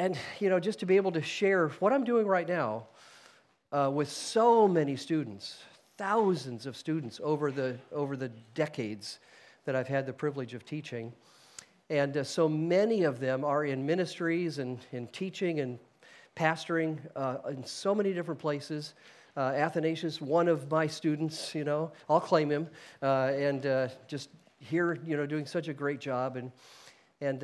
And, just to be able to share what I'm doing right now with so many students, thousands of students over the decades that I've had the privilege of teaching. And so many of them are in ministries and in teaching and pastoring in so many different places. Athanasius, one of my students, I'll claim him, and just here, doing such a great job, and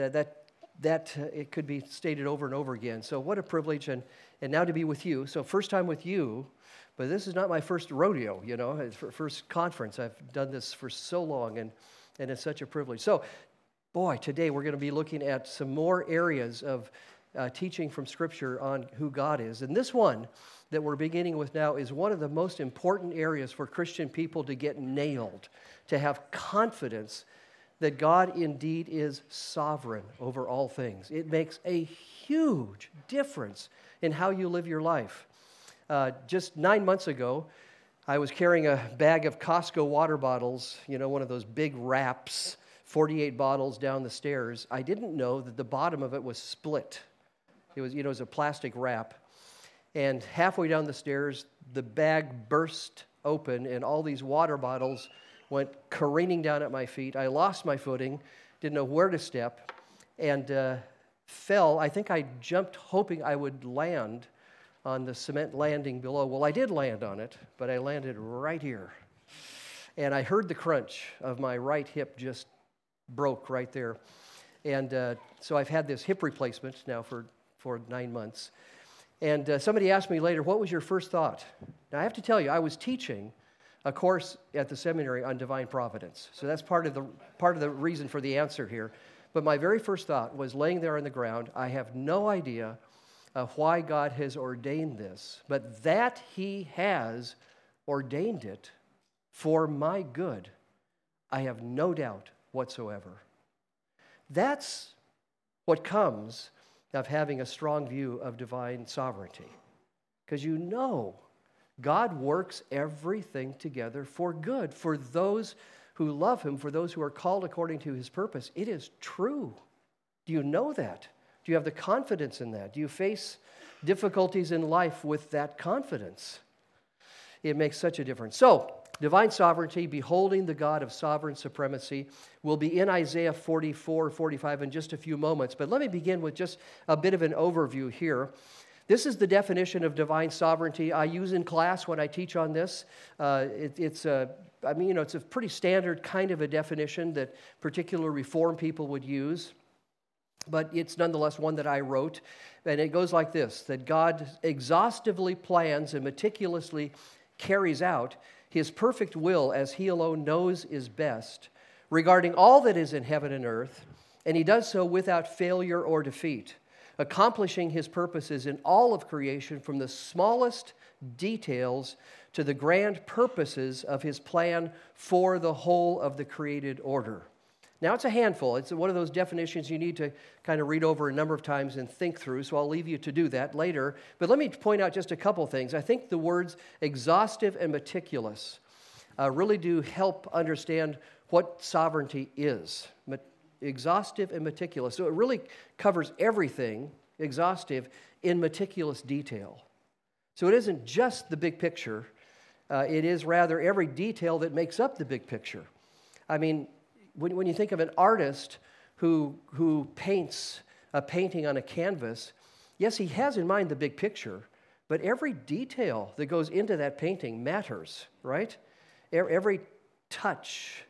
that it could be stated over and over again. So what a privilege, and now to be with you. So first time with you, but this is not my first rodeo, it's first conference. I've done this for so long, and it's such a privilege. So, boy, today we're going to be looking at some more areas of teaching from Scripture on who God is. And this one that we're beginning with now is one of the most important areas for Christian people to get nailed, to have confidence that God indeed is sovereign over all things. It makes a huge difference in how you live your life. Just 9 months ago, I was carrying a bag of Costco water bottles, one of those big wraps, 48 bottles down the stairs. I didn't know that the bottom of it was split. It was a plastic wrap. And halfway down the stairs, the bag burst open, and all these water bottles went careening down at my feet. I lost my footing, didn't know where to step, and fell. I think I jumped hoping I would land on the cement landing below. Well, I did land on it, but I landed right here. And I heard the crunch of my right hip just broke right there. And so I've had this hip replacement now for 9 months. And somebody asked me later, what was your first thought? Now, I have to tell you, I was teaching a course at the seminary on divine providence. So that's part of the reason for the answer here. But my very first thought was laying there on the ground. I have no idea why God has ordained this, but that He has ordained it for my good, I have no doubt whatsoever. That's what comes of having a strong view of divine sovereignty. Because God works everything together for good, for those who love Him, for those who are called according to His purpose. It is true. Do you know that? Do you have the confidence in that? Do you face difficulties in life with that confidence? It makes such a difference. So, divine sovereignty, beholding the God of sovereign supremacy, will be in Isaiah 44, 45 in just a few moments. But let me begin with just a bit of an overview here. This is the definition of divine sovereignty I use in class when I teach on this. It's a pretty standard kind of a definition that particular Reformed people would use. But it's nonetheless one that I wrote. And it goes like this, that God exhaustively plans and meticulously carries out His perfect will as He alone knows is best regarding all that is in heaven and earth, and He does so without failure or defeat, accomplishing His purposes in all of creation from the smallest details to the grand purposes of His plan for the whole of the created order. Now, it's a handful. It's one of those definitions you need to kind of read over a number of times and think through, so I'll leave you to do that later. But let me point out just a couple things. I think the words exhaustive and meticulous really do help understand what sovereignty is. Exhaustive and meticulous. So it really covers everything, exhaustive, in meticulous detail. So it isn't just the big picture. It is rather every detail that makes up the big picture. I mean, when you think of an artist who paints a painting on a canvas, yes, he has in mind the big picture, but every detail that goes into that painting matters, right? Every touch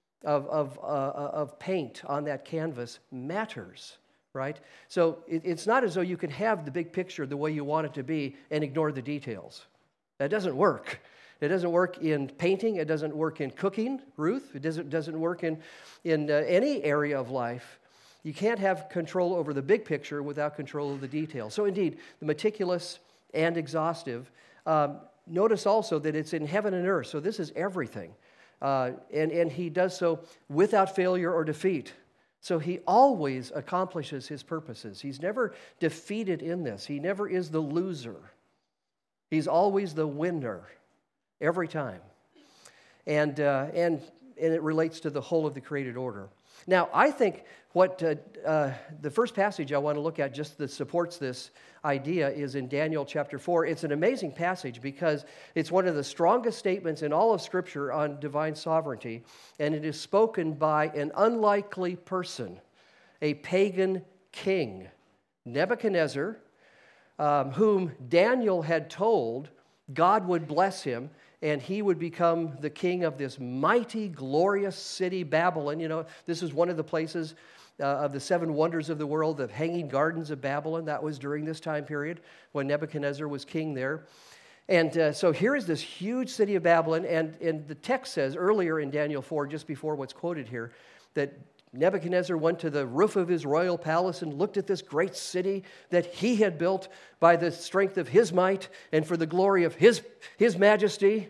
of paint on that canvas matters, right? So it's not as though you can have the big picture the way you want it to be and ignore the details. That doesn't work. It doesn't work in painting. It doesn't work in cooking, Ruth. It doesn't work in any area of life. You can't have control over the big picture without control of the details. So indeed, the meticulous and exhaustive. Notice also that it's in heaven and earth. So this is everything. And He does so without failure or defeat. So He always accomplishes His purposes. He's never defeated in this. He never is the loser. He's always the winner. Every time. And it relates to the whole of the created order. Now, I think what the first passage I want to look at just that supports this idea is in Daniel chapter 4. It's an amazing passage because it's one of the strongest statements in all of Scripture on divine sovereignty, and it is spoken by an unlikely person, a pagan king, Nebuchadnezzar, whom Daniel had told God would bless him and he would become the king of this mighty, glorious city, Babylon. You know, this is one of the places of the seven wonders of the world, the Hanging Gardens of Babylon. That was during this time period when Nebuchadnezzar was king there. And so here is this huge city of Babylon, and the text says earlier in Daniel 4, just before what's quoted here, that Nebuchadnezzar went to the roof of his royal palace and looked at this great city that he had built by the strength of his might and for the glory of his majesty.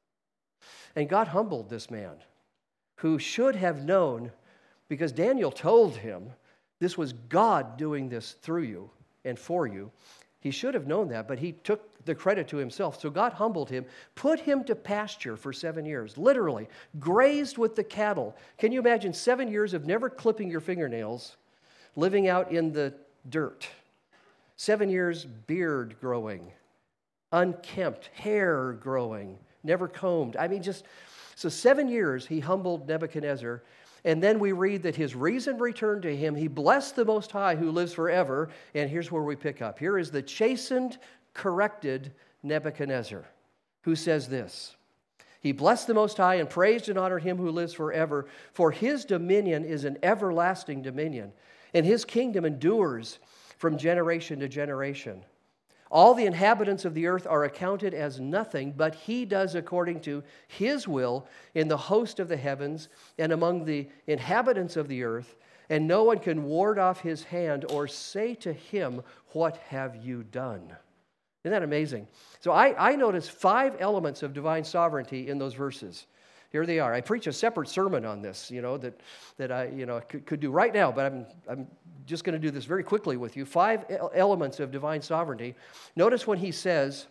And God humbled this man who should have known, because Daniel told him this was God doing this through you and for you. He should have known that, but he took the credit to himself. So God humbled him, put him to pasture for 7 years, literally, grazed with the cattle. Can you imagine 7 years of never clipping your fingernails, living out in the dirt? 7 years beard growing, unkempt, hair growing, never combed. So 7 years he humbled Nebuchadnezzar. And then we read that his reason returned to him. He blessed the Most High who lives forever. And here's where we pick up. Here is the chastened, corrected Nebuchadnezzar who says this. He blessed the Most High and praised and honored him who lives forever. For his dominion is an everlasting dominion, and his kingdom endures from generation to generation. All the inhabitants of the earth are accounted as nothing, but he does according to his will in the host of the heavens and among the inhabitants of the earth, and no one can ward off his hand or say to him, "What have you done?" Isn't that amazing? So I notice 5 elements of divine sovereignty in those verses. Here they are. I preach a separate sermon on this, that I could do right now, but I'm just going to do this very quickly with you. 5 elements of divine sovereignty. Notice when he says,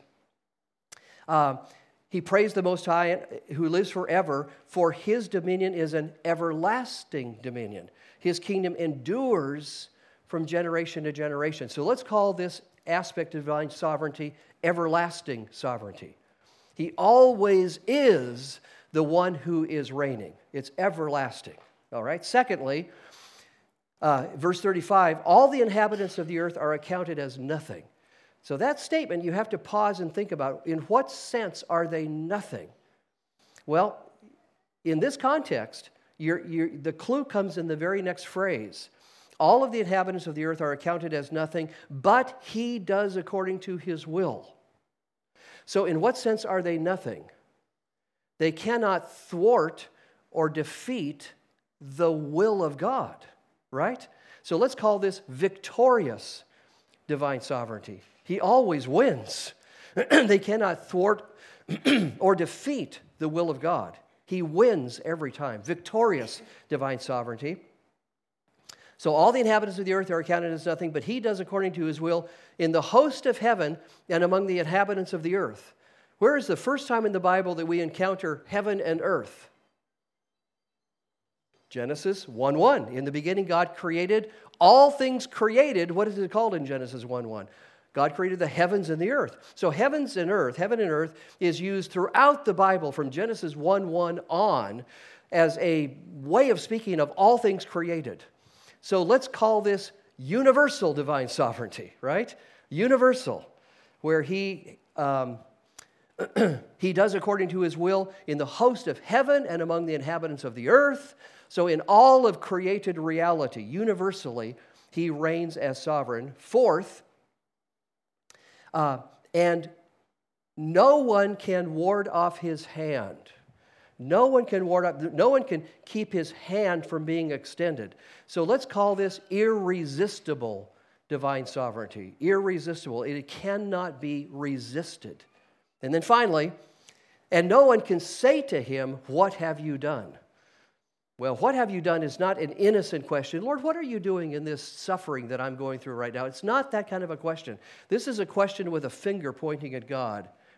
he praised the Most High who lives forever, for his dominion is an everlasting dominion. His kingdom endures from generation to generation. So let's call this aspect of divine sovereignty everlasting sovereignty. He always is the one who is reigning. It's everlasting. All right? Secondly, verse 35, all the inhabitants of the earth are accounted as nothing. So that statement you have to pause and think about. In what sense are they nothing? Well, in this context, the clue comes in the very next phrase. All of the inhabitants of the earth are accounted as nothing, but he does according to his will. So in what sense are they nothing? They cannot thwart or defeat the will of God, right? So let's call this victorious divine sovereignty. He always wins. They cannot thwart or defeat the will of God. He wins every time. Victorious divine sovereignty. So all the inhabitants of the earth are accounted as nothing, but he does according to his will in the host of heaven and among the inhabitants of the earth. Where is the first time in the Bible that we encounter heaven and earth? Genesis 1:1. In the beginning, God created all things created. What is it called in Genesis 1:1? God created the heavens and the earth. So heaven and earth is used throughout the Bible from Genesis 1:1 on as a way of speaking of all things created. So let's call this universal divine sovereignty, right? Universal, where he does according to his will in the host of heaven and among the inhabitants of the earth. So in all of created reality, universally, he reigns as sovereign. Fourth, and no one can ward off his hand. No one can keep his hand from being extended. So let's call this irresistible divine sovereignty. Irresistible. It cannot be resisted. And then finally, and no one can say to him, "What have you done?" Well, what have you done is not an innocent question. Lord, what are you doing in this suffering that I'm going through right now? It's not that kind of a question. This is a question with a finger pointing at God.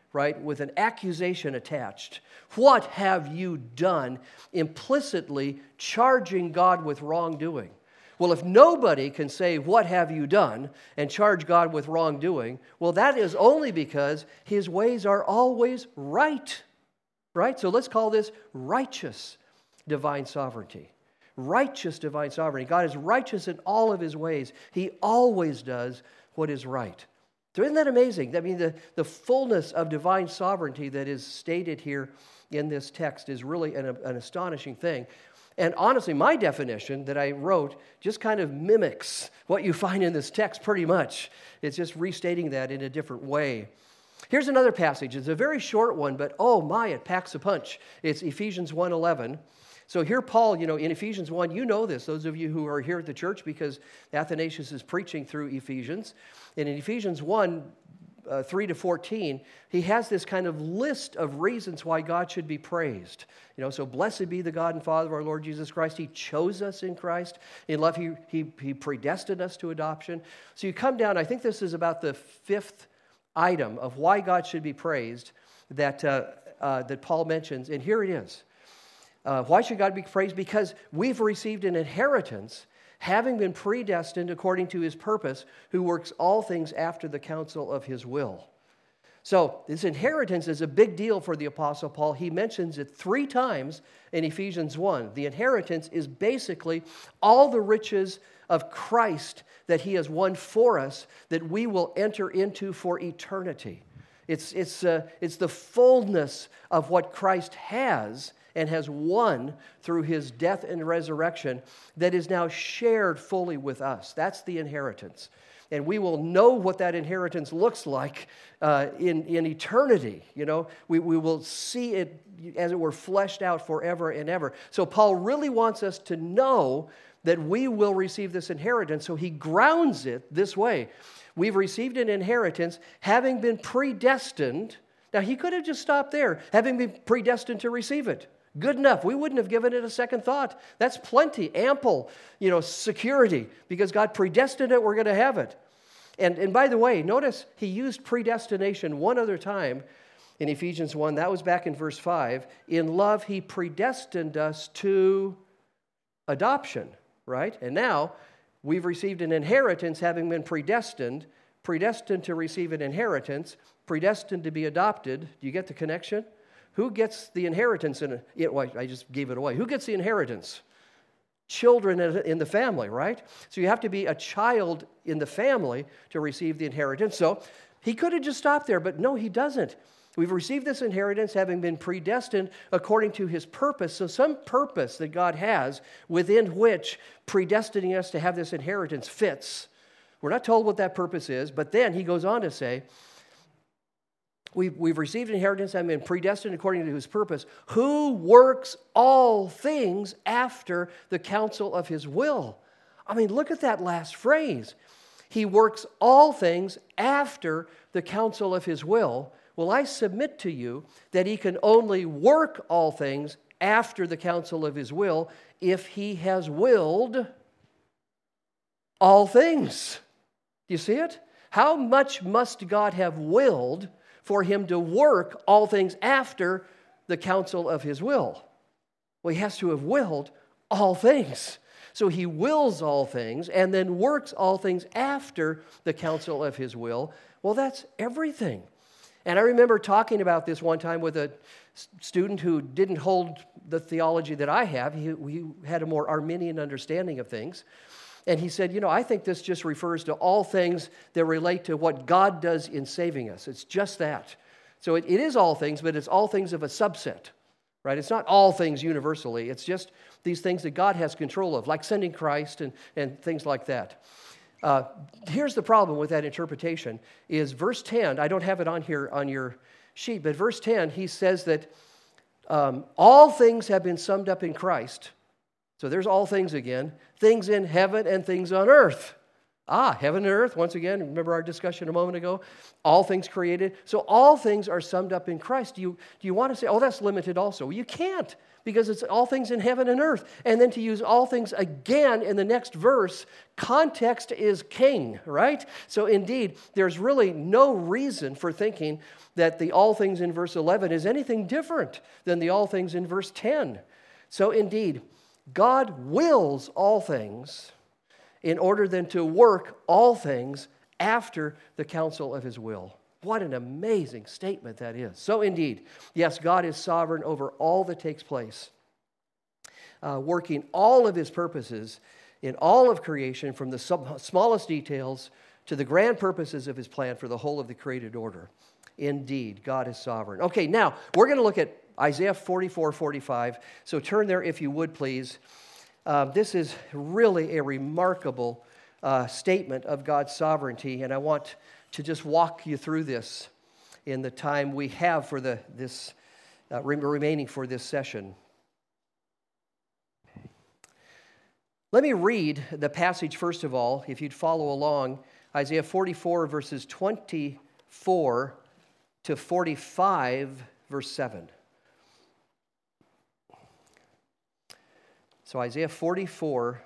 right, with an accusation attached. What have you done? Implicitly charging God with wrongdoing. Well, if nobody can say, what have you done, and charge God with wrongdoing, well, that is only because his ways are always right. Right? So let's call this righteous divine sovereignty. Righteous divine sovereignty. God is righteous in all of his ways. He always does what is right. So isn't that amazing? I mean, the fullness of divine sovereignty that is stated here in this text is really an astonishing thing. And honestly, my definition that I wrote just kind of mimics what you find in this text pretty much. It's just restating that in a different way. Here's another passage. It's a very short one, but oh my, it packs a punch. It's Ephesians 1:11. So here Paul, in Ephesians 1, you know this, those of you who are here at the church, because Athanasius is preaching through Ephesians. And in Ephesians 1, 3 to 14, he has this kind of list of reasons why God should be praised. So blessed be the God and Father of our Lord Jesus Christ. He chose us in Christ. In love, he predestined us to adoption. So you come down, I think this is about the fifth item of why God should be praised that Paul mentions. And here it is. Why should God be praised? Because we've received an inheritance, having been predestined according to his purpose, who works all things after the counsel of his will. So this inheritance is a big deal for the Apostle Paul. He mentions it 3 times in Ephesians 1. The inheritance is basically all the riches of Christ that he has won for us that we will enter into for eternity. It's the fullness of what Christ has and has won through his death and resurrection that is now shared fully with us. That's the inheritance. And we will know what that inheritance looks like in eternity. We will see it, as it were, fleshed out forever and ever. So Paul really wants us to know that we will receive this inheritance. So he grounds it this way. We've received an inheritance having been predestined. Now, he could have just stopped there, having been predestined to receive it. Good enough. We wouldn't have given it a second thought. That's plenty, ample, security. Because God predestined it, we're going to have it. And by the way, notice he used predestination one other time in Ephesians 1. That was back in verse 5. In love, he predestined us to adoption, right? And now we've received an inheritance having been predestined to receive an inheritance, predestined to be adopted. Do you get the connection? Who gets the inheritance? I just gave it away. Who gets the inheritance? Children in the family, right? So you have to be a child in the family to receive the inheritance. So he could have just stopped there, but no, he doesn't. We've received this inheritance having been predestined according to his purpose. So some purpose that God has within which predestining us to have this inheritance fits. We're not told what that purpose is, but then he goes on to say, We've received inheritance and been predestined according to his purpose, who works all things after the counsel of his will. I mean, look at that last phrase. He works all things after the counsel of his will. Well, I submit to you that he can only work all things after the counsel of his will if he has willed all things. Do you see it? How much must God have willed for him to work all things after the counsel of his will? Well, he has to have willed all things. So he wills all things and then works all things after the counsel of his will. Well, that's everything. And I remember talking about this one time with a student who didn't hold the theology that I have. He had a more Arminian understanding of things. And he said, I think this just refers to all things that relate to what God does in saving us. It's just that. So it is all things, but it's all things of a subset, right? It's not all things universally. It's just these things that God has control of, like sending Christ and things like that. Here's the problem with that interpretation is verse 10. I don't have it on here on your sheet, but verse 10, he says that all things have been summed up in Christ. So there's all things again, things in heaven and things on earth. Heaven and earth, once again, remember our discussion a moment ago? All things created. So all things are summed up in Christ. Do you want to say, that's limited also? Well, you can't, because it's all things in heaven and earth. And then to use all things again in the next verse, context is king, right? So indeed, there's really no reason for thinking that the all things in verse 11 is anything different than the all things in verse 10. So indeed, God wills all things in order then to work all things after the counsel of his will. What an amazing statement that is. So indeed, yes, God is sovereign over all that takes place, working all of his purposes in all of creation, from the smallest details to the grand purposes of his plan for the whole of the created order. Indeed, God is sovereign. Okay, now we're going to look at Isaiah 44:45. So turn there if you would, please. This is really a remarkable statement of God's sovereignty, and I want to just walk you through this in the time we have for remaining for this session. Let me read the passage first of all, if you'd follow along. Isaiah 44, verses 24 to 45, verse 7. So Isaiah 44,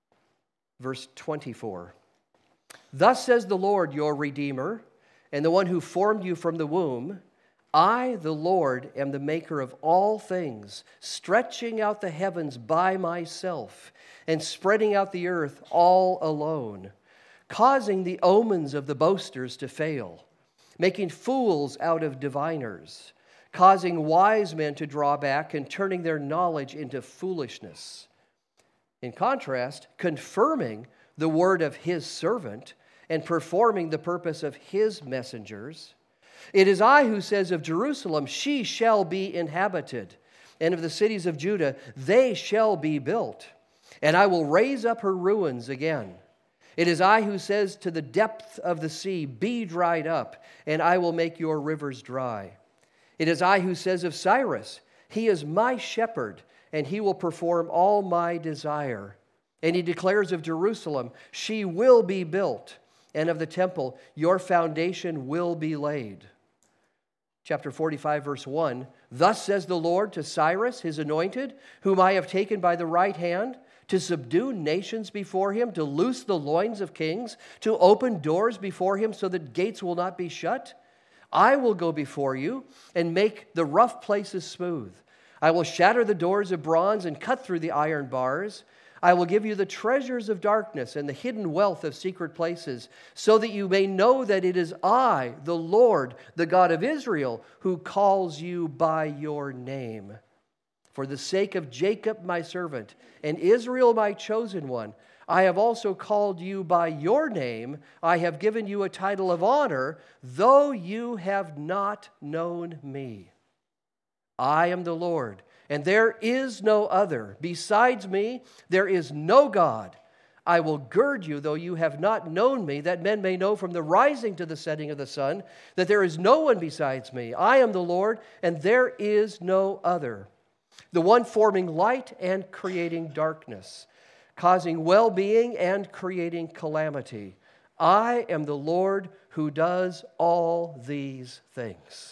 verse 24. Thus says the Lord, your Redeemer, and the one who formed you from the womb, I, the Lord, am the maker of all things, stretching out the heavens by myself, and spreading out the earth all alone, causing the omens of the boasters to fail, making fools out of diviners, causing wise men to draw back and turning their knowledge into foolishness. In contrast, confirming the word of his servant and performing the purpose of his messengers. It is I who says of Jerusalem, she shall be inhabited, and of the cities of Judah, they shall be built, and I will raise up her ruins again. It is I who says to the depth of the sea, be dried up, and I will make your rivers dry. It is I who says of Cyrus, he is my shepherd, and he will perform all my desire. And he declares of Jerusalem, she will be built, and of the temple, your foundation will be laid. Chapter 45, verse 1, thus says the Lord to Cyrus, his anointed, whom I have taken by the right hand, to subdue nations before him, to loose the loins of kings, to open doors before him so that gates will not be shut. I will go before you and make the rough places smooth. I will shatter the doors of bronze and cut through the iron bars. I will give you the treasures of darkness and the hidden wealth of secret places, so that you may know that it is I, the Lord, the God of Israel, who calls you by your name. For the sake of Jacob my servant and Israel my chosen one, I have also called you by your name. I have given you a title of honor, though you have not known me. I am the Lord, and there is no other. Besides me, there is no God. I will gird you, though you have not known me, that men may know from the rising to the setting of the sun that there is no one besides me. I am the Lord, and there is no other. The one forming light and creating darkness, causing well-being and creating calamity. I am the Lord who does all these things.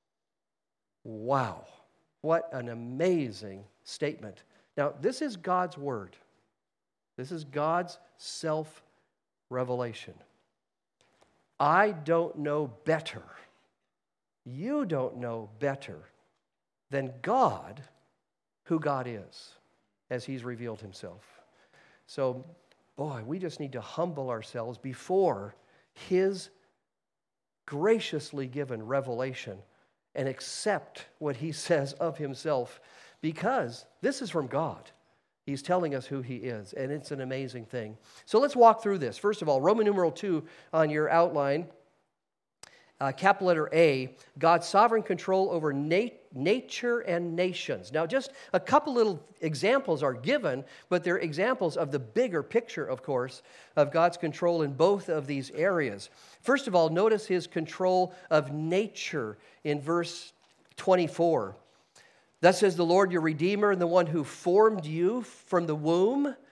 Wow, what an amazing statement. Now, this is God's word. This is God's self-revelation. I don't know better. You don't know better than God, who God is, as he's revealed himself. So, boy, we just need to humble ourselves before his graciously given revelation and accept what he says of himself, because this is from God. He's telling us who he is, and it's an amazing thing. So let's walk through this. First of all, Roman numeral 2 on your outline, capital letter A, God's sovereign control over nature and nations. Now, just a couple little examples are given, but they're examples of the bigger picture, of course, of God's control in both of these areas. First of all, notice his control of nature in verse 24. Thus says the Lord, your Redeemer, and the one who formed you from the womb.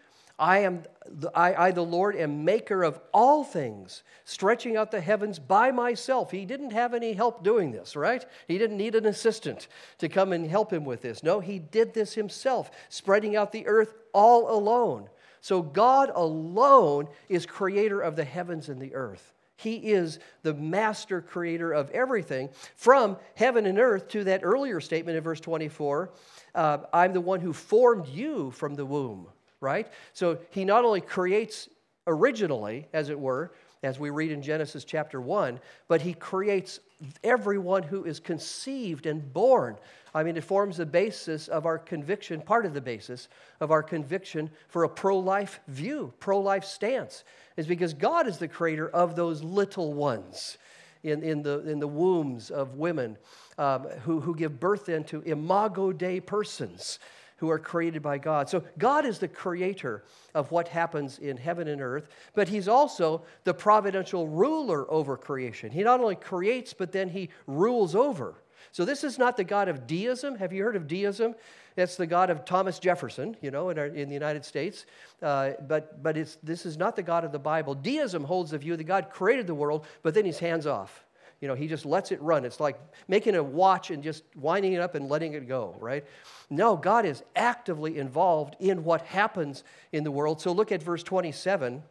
I, the Lord, am maker of all things, stretching out the heavens by myself. He didn't have any help doing this, right? He didn't need an assistant to come and help him with this. No, he did this himself, spreading out the earth all alone. So God alone is creator of the heavens and the earth. He is the master creator of everything, from heaven and earth to that earlier statement in verse 24, I'm the one who formed you from the womb, right? So he not only creates originally, as it were, as we read in Genesis chapter 1, but he creates everyone who is conceived and born. I mean, it forms the basis of our conviction, part of the basis of our conviction for a pro-life view, pro-life stance, is because God is the creator of those little ones in the wombs of women who give birth then to imago Dei persons who are created by God. So God is the creator of what happens in heaven and earth, but he's also the providential ruler over creation. He not only creates, but then he rules over. So this is not the God of deism. Have you heard of deism? It's the God of Thomas Jefferson, in the United States. But this is not the God of the Bible. Deism holds the view that God created the world, but then he's hands off. He just lets it run. It's like making a watch and just winding it up and letting it go, right? No, God is actively involved in what happens in the world. So look at verse 27,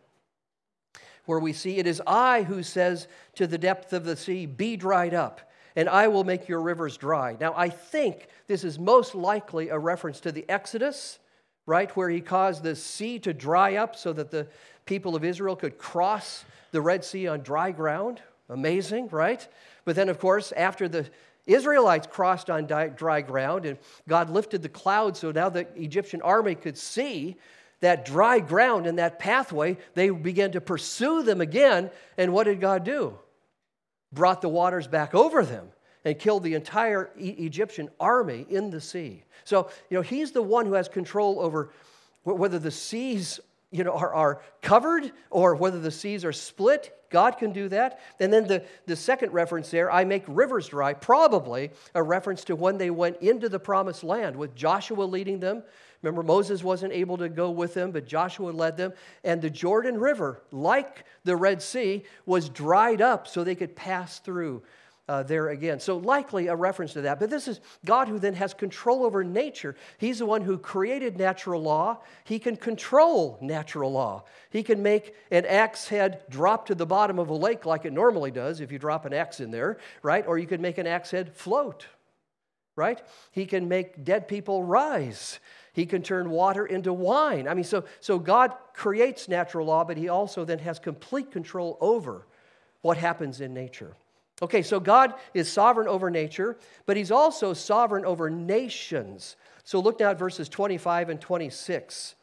where we see, it is I who says to the depth of the sea, be dried up, and I will make your rivers dry. Now, I think this is most likely a reference to the Exodus, right, where he caused the sea to dry up so that the people of Israel could cross the Red Sea on dry ground. Amazing, right? But then, of course, after the Israelites crossed on dry ground and God lifted the cloud so now the Egyptian army could see that dry ground and that pathway, they began to pursue them again. And what did God do? Brought the waters back over them and killed the entire Egyptian army in the sea. So, he's the one who has control over whether the seas, are covered or whether the seas are split. God can do that. And then the second reference there, I make rivers dry, probably a reference to when they went into the promised land with Joshua leading them. Remember, Moses wasn't able to go with them, but Joshua led them. And the Jordan River, like the Red Sea, was dried up so they could pass through there again. So likely a reference to that. But this is God who then has control over nature. He's the one who created natural law. He can control natural law. He can make an axe head drop to the bottom of a lake like it normally does if you drop an axe in there, right? Or you could make an axe head float, right? He can make dead people rise. He can turn water into wine. I mean, so God creates natural law, but he also then has complete control over what happens in nature. Okay, so God is sovereign over nature, but he's also sovereign over nations. So look now at verses 25 and 26.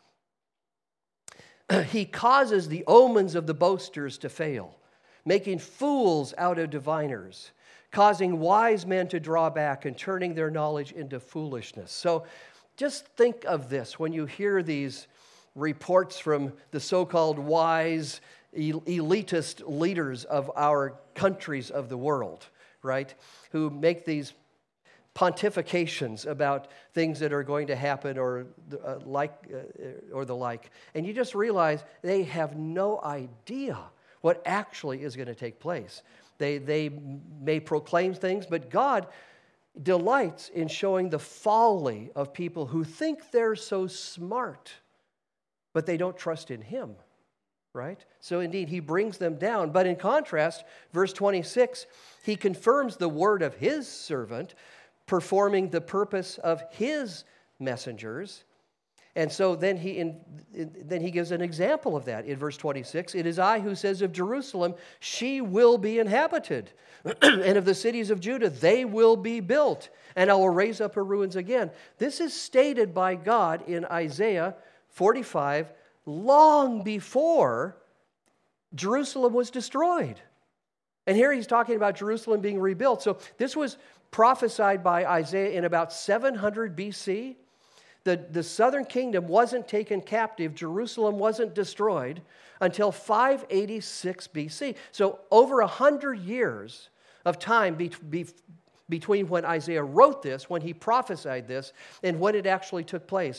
He causes the omens of the boasters to fail, making fools out of diviners, causing wise men to draw back and turning their knowledge into foolishness. So just think of this when you hear these reports from the so-called wise elitist leaders of our countries of the world, right, who make these pontifications about things that are going to happen or the like. And you just realize they have no idea what actually is going to take place. They may proclaim things, but God delights in showing the folly of people who think they're so smart, but they don't trust in him. Right? So indeed, he brings them down. But in contrast, verse 26, he confirms the word of his servant, performing the purpose of his messengers. And so then he gives an example of that in verse 26. It is I who says of Jerusalem, she will be inhabited. And of the cities of Judah, they will be built. And I will raise up her ruins again. This is stated by God in Isaiah 45, long before Jerusalem was destroyed. And here he's talking about Jerusalem being rebuilt. So this was prophesied by Isaiah in about 700 BC. The southern kingdom wasn't taken captive. Jerusalem wasn't destroyed until 586 BC. So over 100 years of time between when Isaiah wrote this, when he prophesied this, and when it actually took place.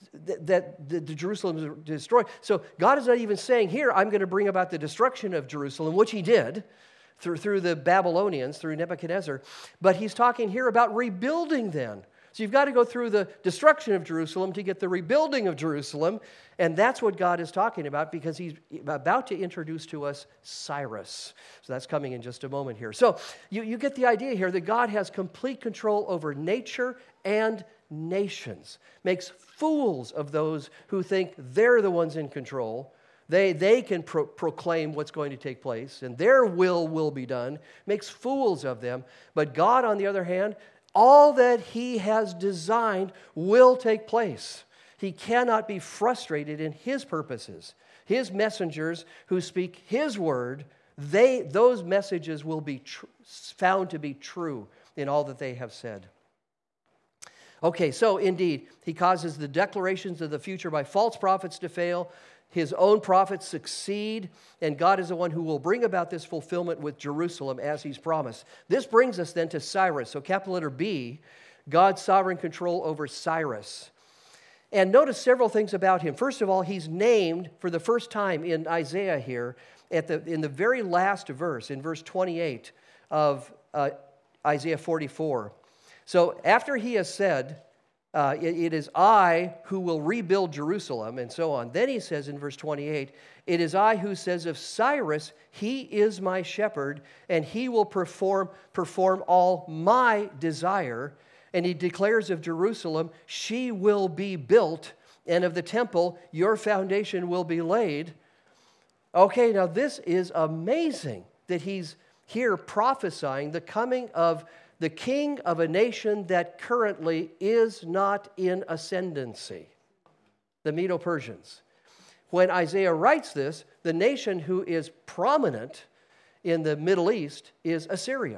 that the Jerusalem is destroyed. So God is not even saying here, I'm going to bring about the destruction of Jerusalem, which he did through the Babylonians, through Nebuchadnezzar. But he's talking here about rebuilding then. So you've got to go through the destruction of Jerusalem to get the rebuilding of Jerusalem. And that's what God is talking about, because he's about to introduce to us Cyrus. So that's coming in just a moment here. So you get the idea here that God has complete control over nature and nations. Makes fools of those who think they're the ones in control. They can proclaim what's going to take place, and their will be done. Makes fools of them. But God, on the other hand, all that he has designed will take place. He cannot be frustrated in his purposes. His messengers who speak his word, those messages will be found to be true in all that they have said. Okay, so indeed, he causes the declarations of the future by false prophets to fail. His own prophets succeed, and God is the one who will bring about this fulfillment with Jerusalem as he's promised. This brings us then to Cyrus. So capital letter B, God's sovereign control over Cyrus. And notice several things about him. First of all, he's named for the first time in Isaiah here, in the very last verse, in verse 28 of Isaiah 44. So after he has said, it is I who will rebuild Jerusalem, and so on. Then he says in verse 28, it is I who says of Cyrus, he is my shepherd, and he will perform all my desire. And he declares of Jerusalem, she will be built, and of the temple, your foundation will be laid. Okay, now this is amazing that he's here prophesying the coming of the king of a nation that currently is not in ascendancy, the Medo-Persians. When Isaiah writes this, the nation who is prominent in the Middle East is Assyria.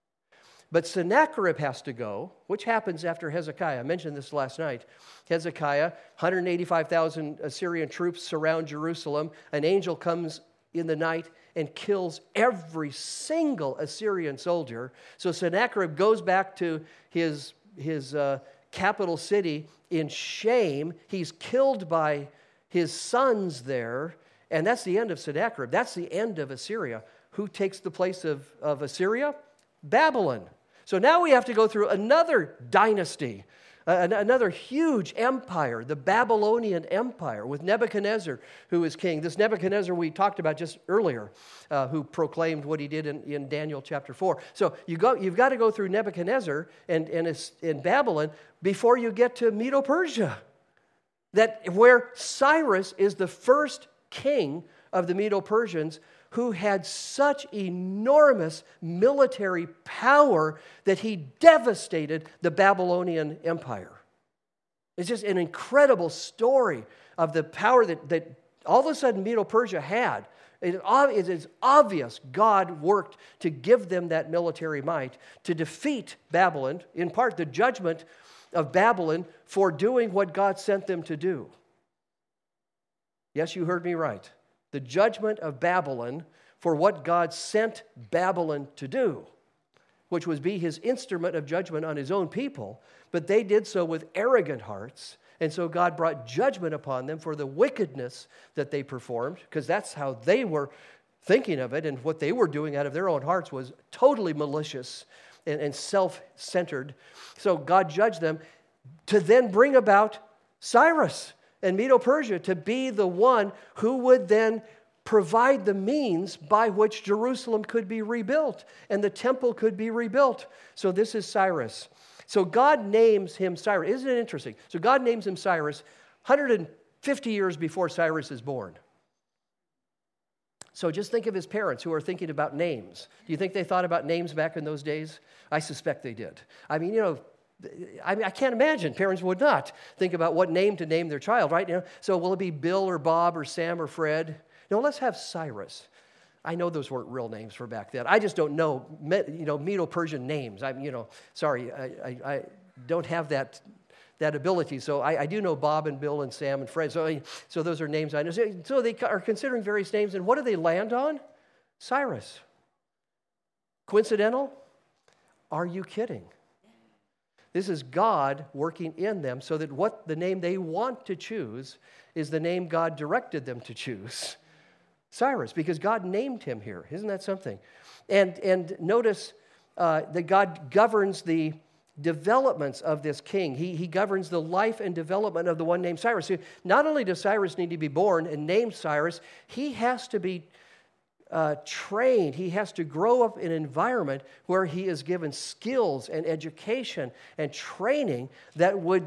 But Sennacherib has to go, which happens after Hezekiah. I mentioned this last night. Hezekiah, 185,000 Assyrian troops surround Jerusalem. An angel comes in the night and kills every single Assyrian soldier. So Sennacherib goes back to his capital city in shame. He's killed by his sons there, and that's the end of Sennacherib. That's the end of Assyria. Who takes the place of Assyria? Babylon. So now we have to go through another dynasty, another huge empire, the Babylonian Empire, with Nebuchadnezzar, who is king. This Nebuchadnezzar we talked about just earlier, who proclaimed what he did in Daniel chapter 4. So you've got to go through Nebuchadnezzar and Babylon before you get to Medo-Persia, where Cyrus is the first king of the Medo-Persians, who had such enormous military power that he devastated the Babylonian Empire. It's just an incredible story of the power that all of a sudden Medo-Persia had. It is obvious God worked to give them that military might to defeat Babylon, in part the judgment of Babylon for doing what God sent them to do. Yes, you heard me right. The judgment of Babylon for what God sent Babylon to do, which was be his instrument of judgment on his own people, but they did so with arrogant hearts, and so God brought judgment upon them for the wickedness that they performed, because that's how they were thinking of it, and what they were doing out of their own hearts was totally malicious and self-centered. So God judged them to then bring about Cyrus and Medo-Persia to be the one who would then provide the means by which Jerusalem could be rebuilt and the temple could be rebuilt. So this is Cyrus. So God names him Cyrus. Isn't it interesting? So God names him Cyrus 150 years before Cyrus is born. So just think of his parents who are thinking about names. Do you think they thought about names back in those days? I suspect they did. I mean, I can't imagine parents would not think about what name to name their child, right? So will it be Bill or Bob or Sam or Fred? No, let's have Cyrus. I know those weren't real names for back then. I just don't know, Medo-Persian names. Sorry, I don't have that ability. So I do know Bob and Bill and Sam and Fred. So those are names I know. So they are considering various names, and what do they land on? Cyrus. Coincidental? Are you kidding? This is God working in them so that what the name they want to choose is the name God directed them to choose. Cyrus, because God named him here. Isn't that something? And notice that God governs the developments of this king. He governs the life and development of the one named Cyrus. So not only does Cyrus need to be born and named Cyrus, he has to be trained. He has to grow up in an environment where he is given skills and education and training that would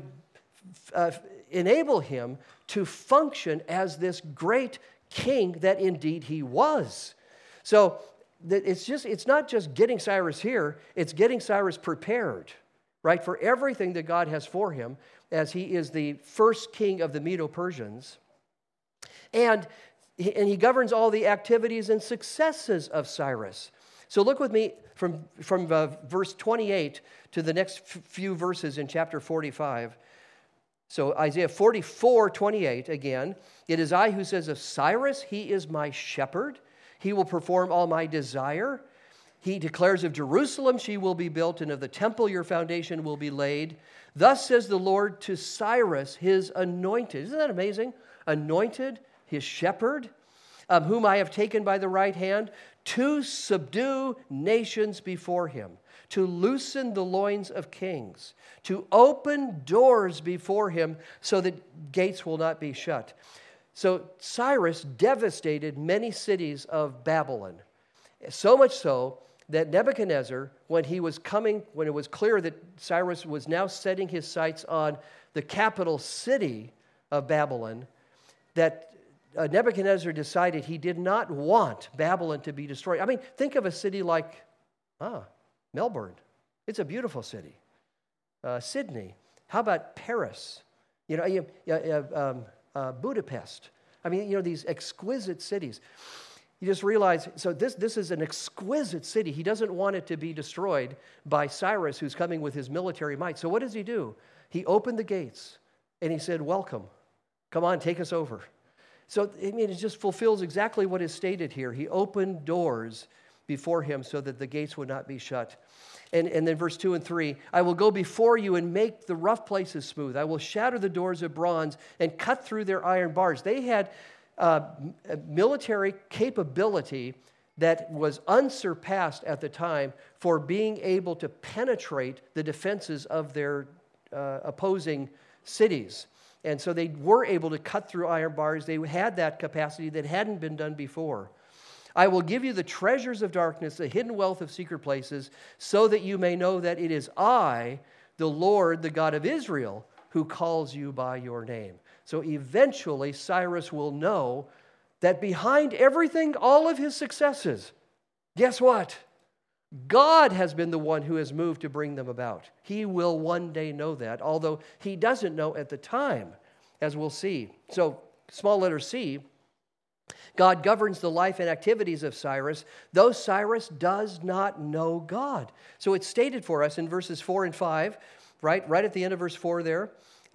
enable him to function as this great king that indeed he was. So it's not just getting Cyrus here, it's getting Cyrus prepared, right, for everything that God has for him as he is the first king of the Medo-Persians. And he governs all the activities and successes of Cyrus. So look with me from verse 28 to the next few verses in chapter 45. So Isaiah 44:28 again. It is I who says of Cyrus, he is my shepherd. He will perform all my desire. He declares of Jerusalem, she will be built, and of the temple your foundation will be laid. Thus says the Lord to Cyrus, his anointed. Isn't that amazing? Anointed, his shepherd, whom I have taken by the right hand, to subdue nations before him, to loosen the loins of kings, to open doors before him so that gates will not be shut. So Cyrus devastated many cities of Babylon, so much so that Nebuchadnezzar, when it was clear that Cyrus was now setting his sights on the capital city of Babylon, that Nebuchadnezzar decided he did not want Babylon to be destroyed. I mean, think of a city like Melbourne. It's a beautiful city. Sydney. How about Paris? Budapest. I mean, these exquisite cities. You just realize, so this is an exquisite city. He doesn't want it to be destroyed by Cyrus, who's coming with his military might. So what does he do? He opened the gates and he said, welcome. Come on, take us over. So, it just fulfills exactly what is stated here. He opened doors before him so that the gates would not be shut. And then verse 2 and 3, I will go before you and make the rough places smooth. I will shatter the doors of bronze and cut through their iron bars. They had military capability that was unsurpassed at the time for being able to penetrate the defenses of their opposing cities. And so they were able to cut through iron bars. They had that capacity that hadn't been done before. I will give you the treasures of darkness, the hidden wealth of secret places, so that you may know that it is I, the Lord, the God of Israel, who calls you by your name. So eventually Cyrus will know that behind everything, all of his successes, guess what? God has been the one who has moved to bring them about. He will one day know that, although he doesn't know at the time, as we'll see. So, small letter C, God governs the life and activities of Cyrus, though Cyrus does not know God. So it's stated for us in verses 4 and 5, right at the end of verse 4 there.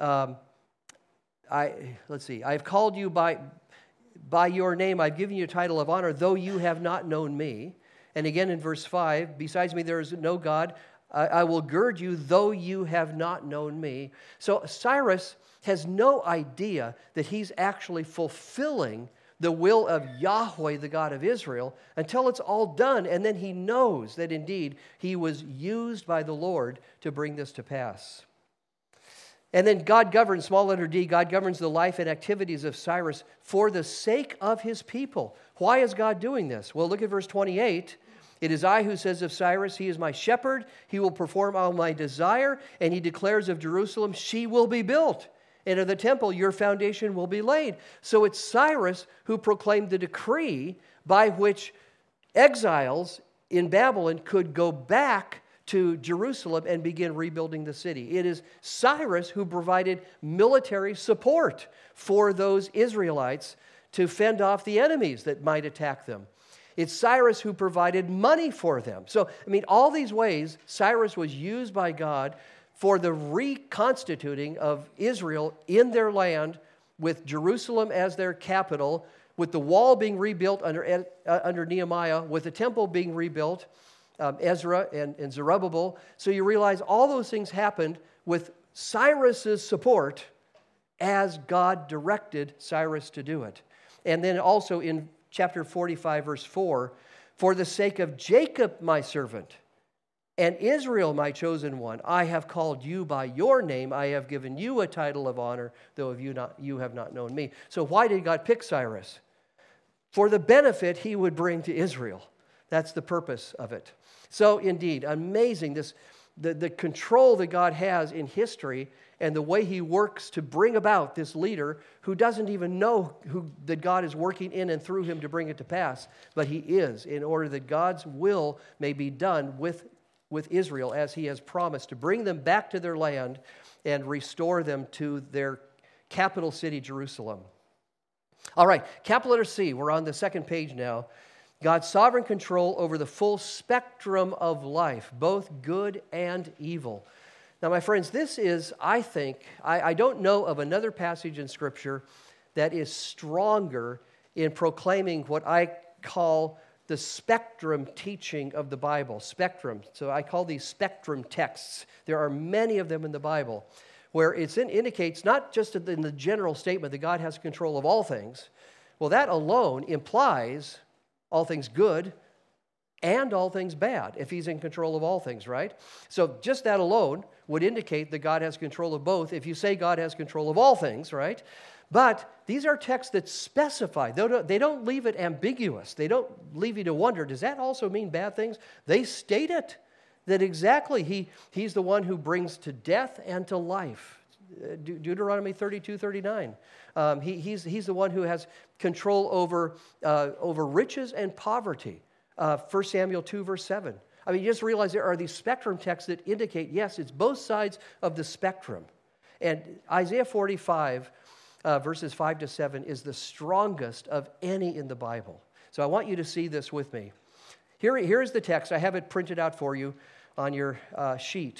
Let's see. I have called you by your name. I've given you a title of honor, though you have not known me. And again in verse 5, besides me there is no God. I will gird you, though you have not known me. So Cyrus has no idea that he's actually fulfilling the will of Yahweh, the God of Israel, until it's all done. And then he knows that indeed he was used by the Lord to bring this to pass. And then God governs, small letter D, God governs the life and activities of Cyrus for the sake of his people. Why is God doing this? Well, look at verse 28. It is I who says of Cyrus, he is my shepherd, he will perform all my desire, and he declares of Jerusalem, she will be built, and of the temple your foundation will be laid. So it's Cyrus who proclaimed the decree by which exiles in Babylon could go back to Jerusalem and begin rebuilding the city. It is Cyrus who provided military support for those Israelites to fend off the enemies that might attack them. It's Cyrus who provided money for them. So, all these ways, Cyrus was used by God for the reconstituting of Israel in their land, with Jerusalem as their capital, with the wall being rebuilt under Nehemiah, with the temple being rebuilt, Ezra and Zerubbabel. So you realize all those things happened with Cyrus's support as God directed Cyrus to do it. And then also in chapter 45, verse 4, for the sake of Jacob, my servant, and Israel, my chosen one, I have called you by your name. I have given you a title of honor, though you have not known me. So why did God pick Cyrus? For the benefit he would bring to Israel. That's the purpose of it. So indeed, amazing, the control that God has in history and the way he works to bring about this leader who doesn't even know that God is working in and through him to bring it to pass, but he is, in order that God's will may be done with Israel as he has promised, to bring them back to their land and restore them to their capital city, Jerusalem. All right, capital letter C, we're on the second page now. God's sovereign control over the full spectrum of life, both good and evil. Now, my friends, this is, I think, I don't know of another passage in Scripture that is stronger in proclaiming what I call the spectrum teaching of the Bible. Spectrum. So I call these spectrum texts. There are many of them in the Bible where it indicates not just in the general statement that God has control of all things. Well, that alone implies all things good and all things bad, if he's in control of all things, right? So just that alone would indicate that God has control of both if you say God has control of all things, right? But these are texts that specify. They don't leave it ambiguous. They don't leave you to wonder, does that also mean bad things? They state it, that exactly he's the one who brings to death and to life. Deuteronomy 32:39. He's the one who has control over riches and poverty. 1 Samuel 2, verse 7. I mean, you just realize there are these spectrum texts that indicate, yes, it's both sides of the spectrum. And Isaiah 45, verses 5 to 7, is the strongest of any in the Bible. So I want you to see this with me. Here is the text. I have it printed out for you on your sheet.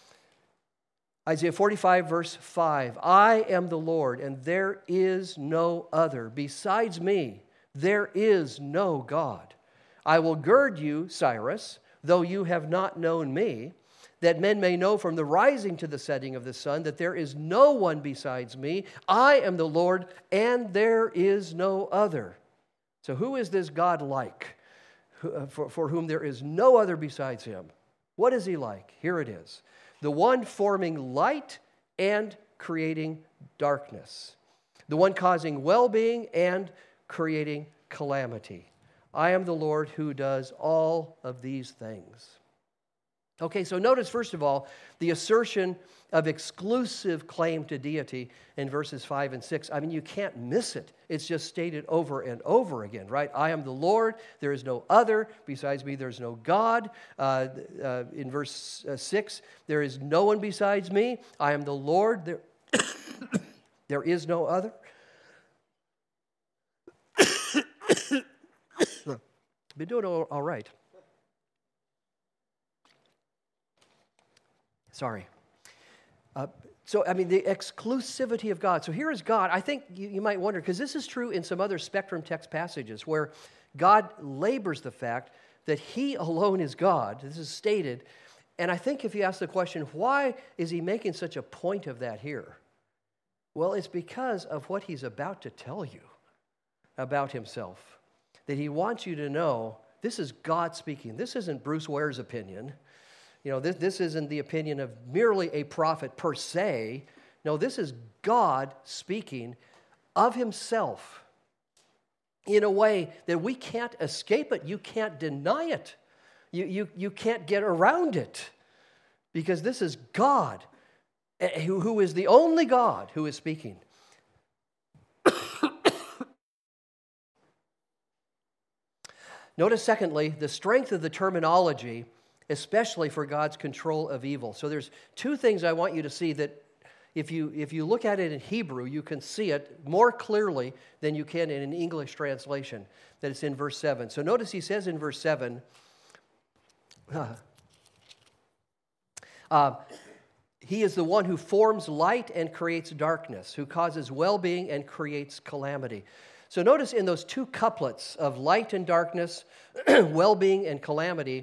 Isaiah 45, verse 5. I am the Lord, and there is no other. Besides me, there is no God. I will gird you, Cyrus, though you have not known me, that men may know from the rising to the setting of the sun that there is no one besides me. I am the Lord, and there is no other. So who is this God like, for whom there is no other besides him? What is he like? Here it is. The one forming light and creating darkness. The one causing well-being and creating calamity. I am the Lord who does all of these things. Okay, so notice, first of all, the assertion of exclusive claim to deity in verses 5 and 6. I mean, you can't miss it. It's just stated over and over again, right? I am the Lord, there is no other. Besides me, there's no God. In verse 6, there is no one besides me. I am the Lord, there is no other. Been doing all right. Sorry. So, I mean, the exclusivity of God. So here is God. I think you might wonder, because this is true in some other spectrum text passages where God labors the fact that he alone is God. This is stated. And I think if you ask the question, why is he making such a point of that here? Well, it's because of what he's about to tell you about himself. That he wants you to know this is God speaking. This isn't Bruce Ware's opinion. You know, this isn't the opinion of merely a prophet per se. No, this is God speaking of himself in a way that we can't escape it. You can't deny it. You can't get around it because this is God who is the only God who is speaking. Notice, secondly, the strength of the terminology, especially for God's control of evil. So there's two things I want you to see that if you look at it in Hebrew, you can see it more clearly than you can in an English translation, that it's in verse 7. So notice he says in verse 7, he is the one who forms light and creates darkness, who causes well-being and creates calamity. So notice in those two couplets of light and darkness, well-being and calamity,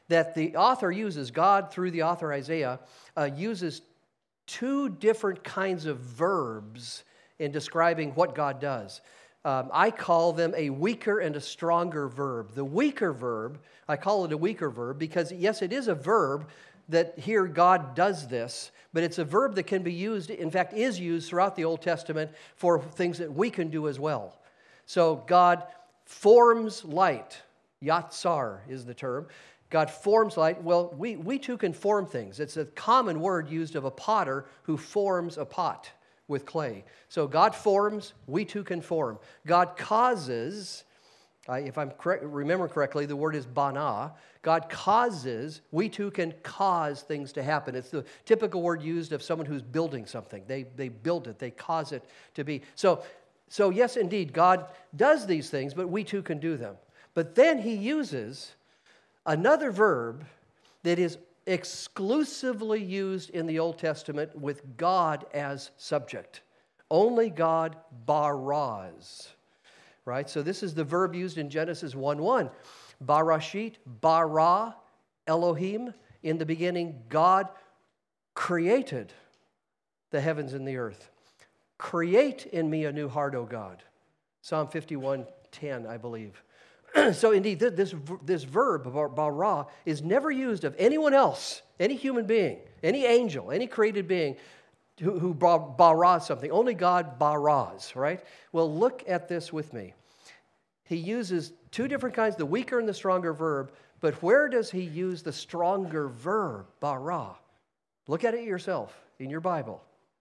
that the author uses, God through the author Isaiah, uses two different kinds of verbs in describing what God does. I call them a weaker and a stronger verb. The weaker verb, I call it a weaker verb because, yes, it is a verb that here God does this, but it's a verb that can be used, in fact, is used throughout the Old Testament for things that we can do as well. So God forms light. Yatsar is the term. God forms light. Well, we too can form things. It's a common word used of a potter who forms a pot with clay. So God forms, we too can form. God causes, if I'm remember correctly, the word is bana. God causes, we too can cause things to happen. It's the typical word used of someone who's building something. They build it, they cause it to be. So yes, indeed, God does these things, but we too can do them. But then he uses another verb that is exclusively used in the Old Testament with God as subject. Only God baraz, right? So this is the verb used in Genesis 1:1. Barashit, bara, Elohim. In the beginning, God created the heavens and the earth. Create in me a new heart, O God. Psalm 51:10, I believe. So indeed, this verb, bara, is never used of anyone else, any human being, any angel, any created being who baras something. Only God baras, right? Well, look at this with me. He uses two different kinds, the weaker and the stronger verb, but where does he use the stronger verb, bara? Look at it yourself in your Bible.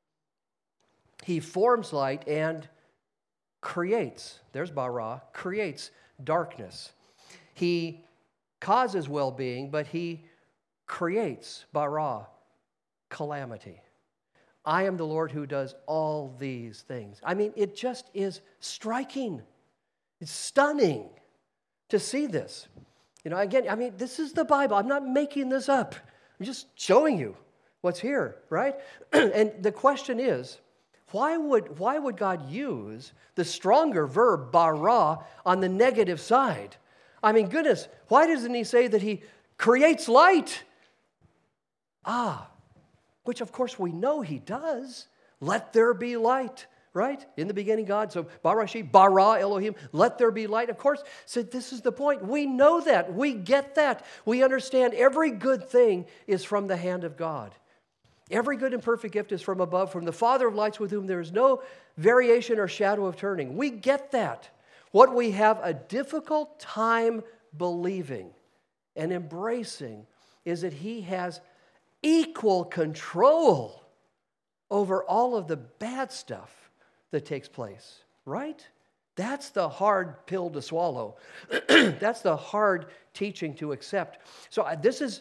He forms light and creates, there's bara, creates darkness. He causes well-being, but he creates, bara, calamity. I am the Lord who does all these things. I mean, it just is striking. It's stunning to see this. You know, again, I mean, this is the Bible. I'm not making this up. I'm just showing you what's here, right? And the question is, why would God use the stronger verb, bara, on the negative side? I mean, goodness, why doesn't he say that he creates light? Which of course we know he does. Let there be light, right? In the beginning, God. So, barashi, bara, Elohim, let there be light. Of course, so this is the point. We know that. We get that. We understand every good thing is from the hand of God. Every good and perfect gift is from above, from the Father of lights with whom there is no variation or shadow of turning. We get that. What we have a difficult time believing and embracing is that he has equal control over all of the bad stuff that takes place, right? That's the hard pill to swallow. That's the hard teaching to accept. So this is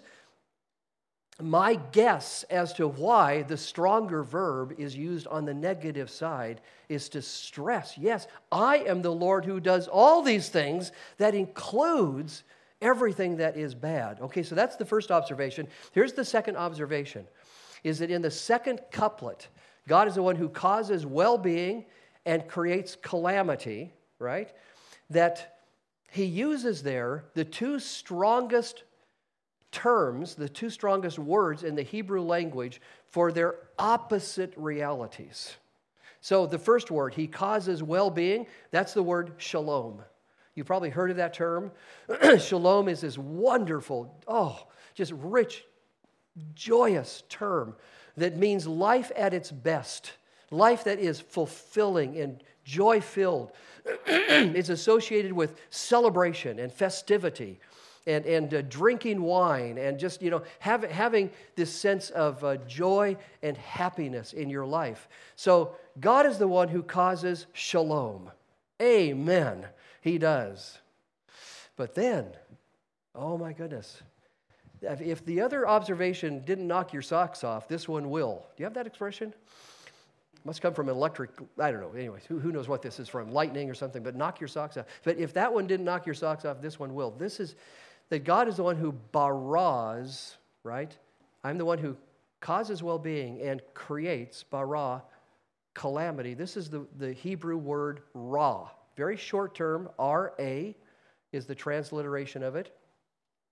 my guess as to why the stronger verb is used on the negative side is to stress, yes, I am the Lord who does all these things. That includes everything that is bad. Okay, so that's the first observation. Here's the second observation, is that in the second couplet, God is the one who causes well-being and creates calamity, right? That he uses there the two strongest terms, the two strongest words in the Hebrew language for their opposite realities. So the first word, he causes well-being, that's the word shalom. You've probably heard of that term. Shalom is this wonderful, just rich, joyous term that means life at its best, life that is fulfilling and joy-filled. It's associated with celebration and festivity. And drinking wine and just, having this sense of joy and happiness in your life. So God is the one who causes shalom. Amen. He does. But then, oh my goodness, if the other observation didn't knock your socks off, this one will. Do you have that expression? Must come from electric, I don't know. Anyways, who knows what this is from? Lightning or something, but knock your socks off. But if that one didn't knock your socks off, this one will. This is that God is the one who baras, right? I'm the one who causes well-being and creates, bara, calamity. This is the Hebrew word ra. Very short term, R-A is the transliteration of it.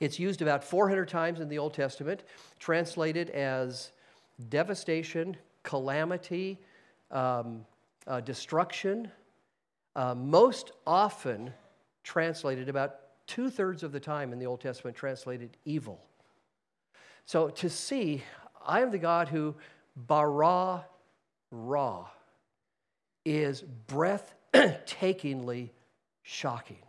It's used about 400 times in the Old Testament, translated as devastation, calamity, destruction. Most often translated, about 2/3 of the time in the Old Testament, translated evil. So to see, I am the God who bara ra is breathtakingly shocking.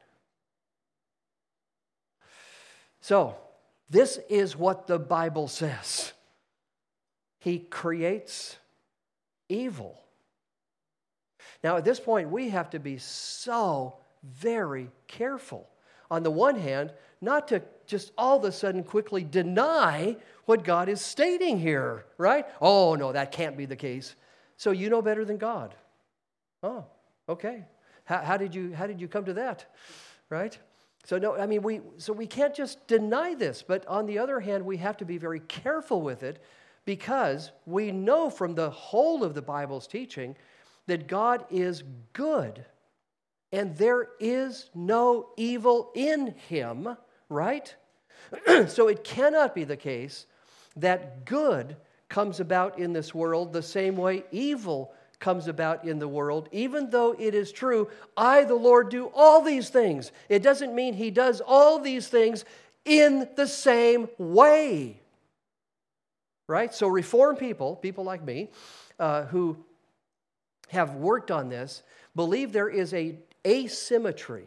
So, this is what the Bible says. He creates evil. Now, at this point, we have to be so very careful. On the one hand, not to just all of a sudden quickly deny what God is stating here, right? Oh, no, that can't be the case. So you know better than God. Oh, okay. How did you come to that, right? So no, I mean, we can't just deny this, but on the other hand, we have to be very careful with it because we know from the whole of the Bible's teaching that God is good and there is no evil in him, right? So it cannot be the case that good comes about in this world the same way evil comes about in the world, even though it is true, I, the Lord, do all these things. It doesn't mean he does all these things in the same way. Right? So Reformed people like me, who have worked on this, believe there is a asymmetry,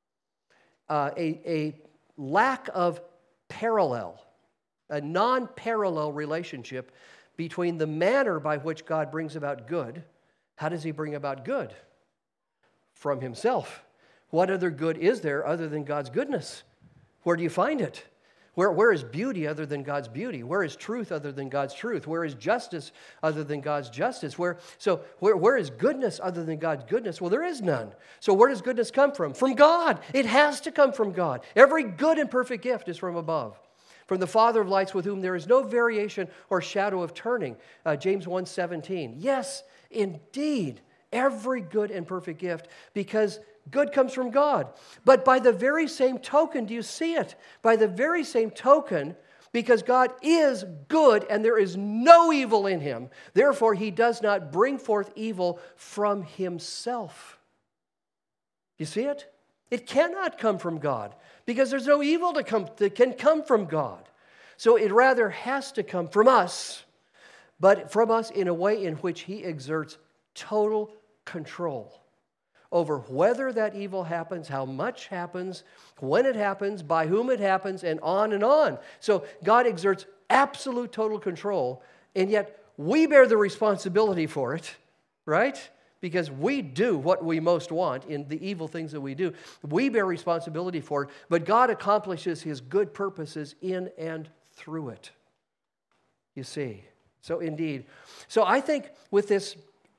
a lack of parallel, a non-parallel relationship between the manner by which God brings about good. How does he bring about good? From himself. What other good is there other than God's goodness? Where do you find it? Where is beauty other than God's beauty? Where is truth other than God's truth? Where is justice other than God's justice? Where is goodness other than God's goodness? Well, there is none. So where does goodness come from? From God. It has to come from God. Every good and perfect gift is from above, from the Father of lights, with whom there is no variation or shadow of turning. James 1:17. Yes, indeed, every good and perfect gift, because good comes from God. But by the very same token, do you see it? By the very same token, because God is good and there is no evil in him, therefore he does not bring forth evil from himself. You see it? It cannot come from God because there's no evil that can come from God. So it rather has to come from us, but from us in a way in which he exerts total control over whether that evil happens, how much happens, when it happens, by whom it happens, and on and on. So God exerts absolute total control, and yet we bear the responsibility for it, right? Because we do what we most want in the evil things that we do. We bear responsibility for it, but God accomplishes his good purposes in and through it. You see? So indeed. So I think with this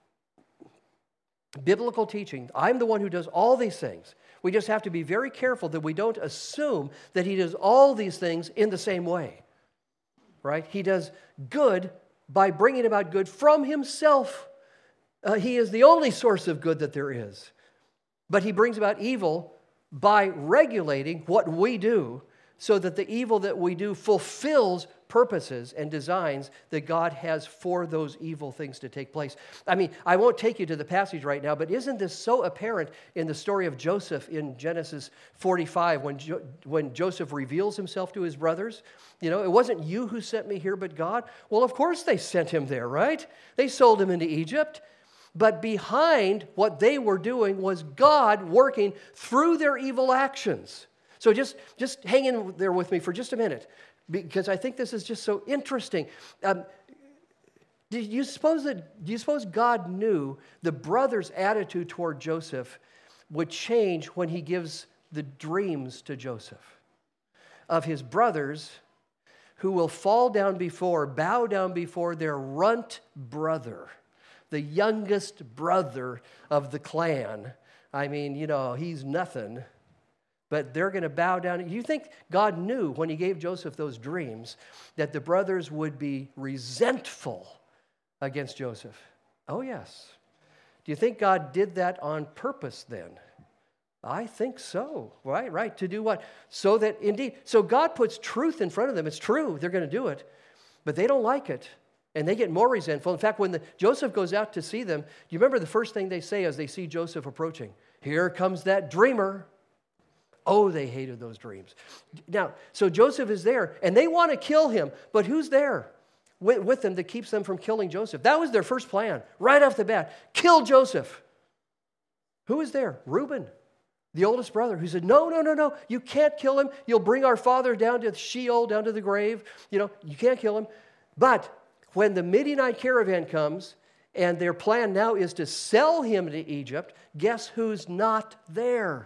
biblical teaching, I'm the one who does all these things. We just have to be very careful that we don't assume that he does all these things in the same way, right? He does good by bringing about good from himself. He is the only source of good that there is. But he brings about evil by regulating what we do so that the evil that we do fulfills purposes and designs that God has for those evil things to take place. I mean, I won't take you to the passage right now, but isn't this so apparent in the story of Joseph in Genesis 45 when Joseph reveals himself to his brothers? You know, it wasn't you who sent me here, but God. Well, of course they sent him there, right? They sold him into Egypt. But behind what they were doing was God working through their evil actions. So just hang in there with me for just a minute, because I think this is just so interesting. Do you suppose God knew the brothers' attitude toward Joseph would change when he gives the dreams to Joseph of his brothers who will bow down before their runt brother, the youngest brother of the clan? I mean, you know, he's nothing. But they're going to bow down. You think God knew when he gave Joseph those dreams that the brothers would be resentful against Joseph? Oh, yes. Do you think God did that on purpose then? I think so. Right. To do what? So that indeed, so God puts truth in front of them. It's true, they're going to do it, but they don't like it. And they get more resentful. In fact, when Joseph goes out to see them, do you remember the first thing they say as they see Joseph approaching? Here comes that dreamer. Oh, they hated those dreams. Now, so Joseph is there, and they want to kill him, but who's there with them that keeps them from killing Joseph? That was their first plan, right off the bat. Kill Joseph. Who is there? Reuben, the oldest brother, who said, no, you can't kill him. You'll bring our father down to Sheol, down to the grave. You can't kill him. But when the Midianite caravan comes, and their plan now is to sell him to Egypt, guess who's not there?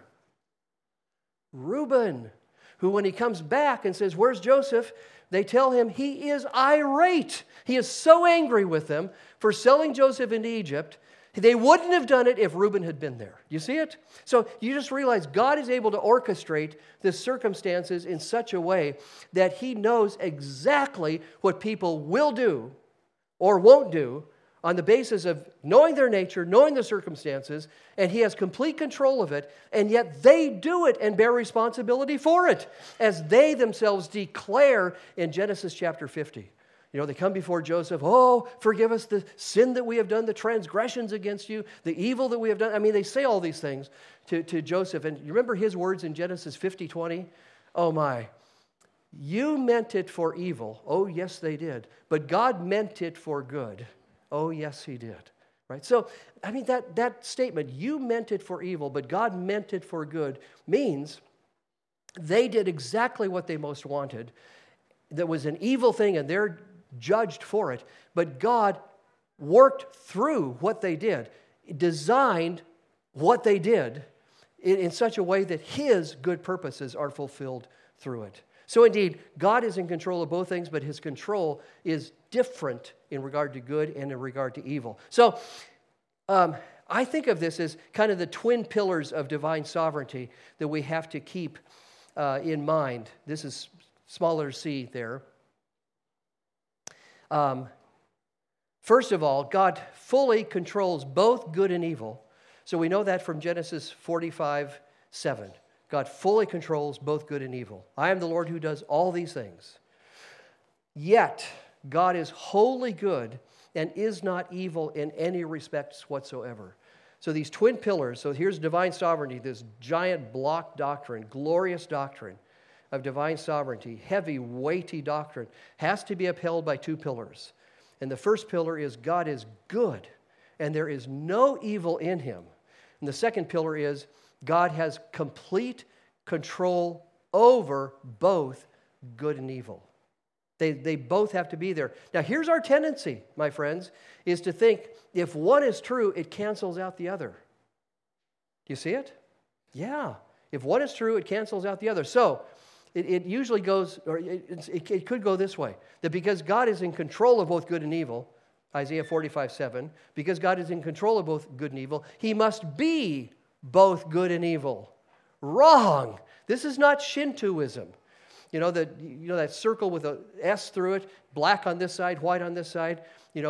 Reuben, who when he comes back and says, where's Joseph? They tell him he is irate. He is so angry with them for selling Joseph into Egypt. They wouldn't have done it if Reuben had been there. You see it? So you just realize God is able to orchestrate the circumstances in such a way that he knows exactly what people will do or won't do on the basis of knowing their nature, knowing the circumstances, and he has complete control of it, and yet they do it and bear responsibility for it, as they themselves declare in Genesis chapter 50. They come before Joseph, oh, forgive us the sin that we have done, the transgressions against you, the evil that we have done. I mean, they say all these things to Joseph. And you remember his words in Genesis 50:20? Oh my, you meant it for evil. Oh, yes, they did. But God meant it for good. Oh, yes, he did. Right? So, I mean, that statement, you meant it for evil, but God meant it for good, means they did exactly what they most wanted. That was an evil thing, and they're judged for it. But God worked through what they did, designed what they did in such a way that his good purposes are fulfilled through it. So indeed, God is in control of both things, but his control is different in regard to good and in regard to evil. So I think of this as kind of the twin pillars of divine sovereignty that we have to keep in mind. This is smaller c there. First of all, God fully controls both good and evil. So we know that from Genesis 45:7. God fully controls both good and evil. I am the Lord who does all these things. Yet, God is wholly good and is not evil in any respects whatsoever. So these twin pillars, so here's divine sovereignty, this giant block doctrine, glorious doctrine of divine sovereignty, heavy, weighty doctrine, has to be upheld by two pillars. And the first pillar is God is good and there is no evil in him. And the second pillar is God has complete control over both good and evil. They both have to be there. Now, here's our tendency, my friends, is to think if one is true, it cancels out the other. Do you see it? Yeah. If one is true, it cancels out the other. So, it usually goes, or it could go this way, that because God is in control of both good and evil, Isaiah 45:7, because God is in control of both good and evil, he must be both good and evil. Wrong. This is not Shintoism. That circle with a S through it, black on this side, white on this side,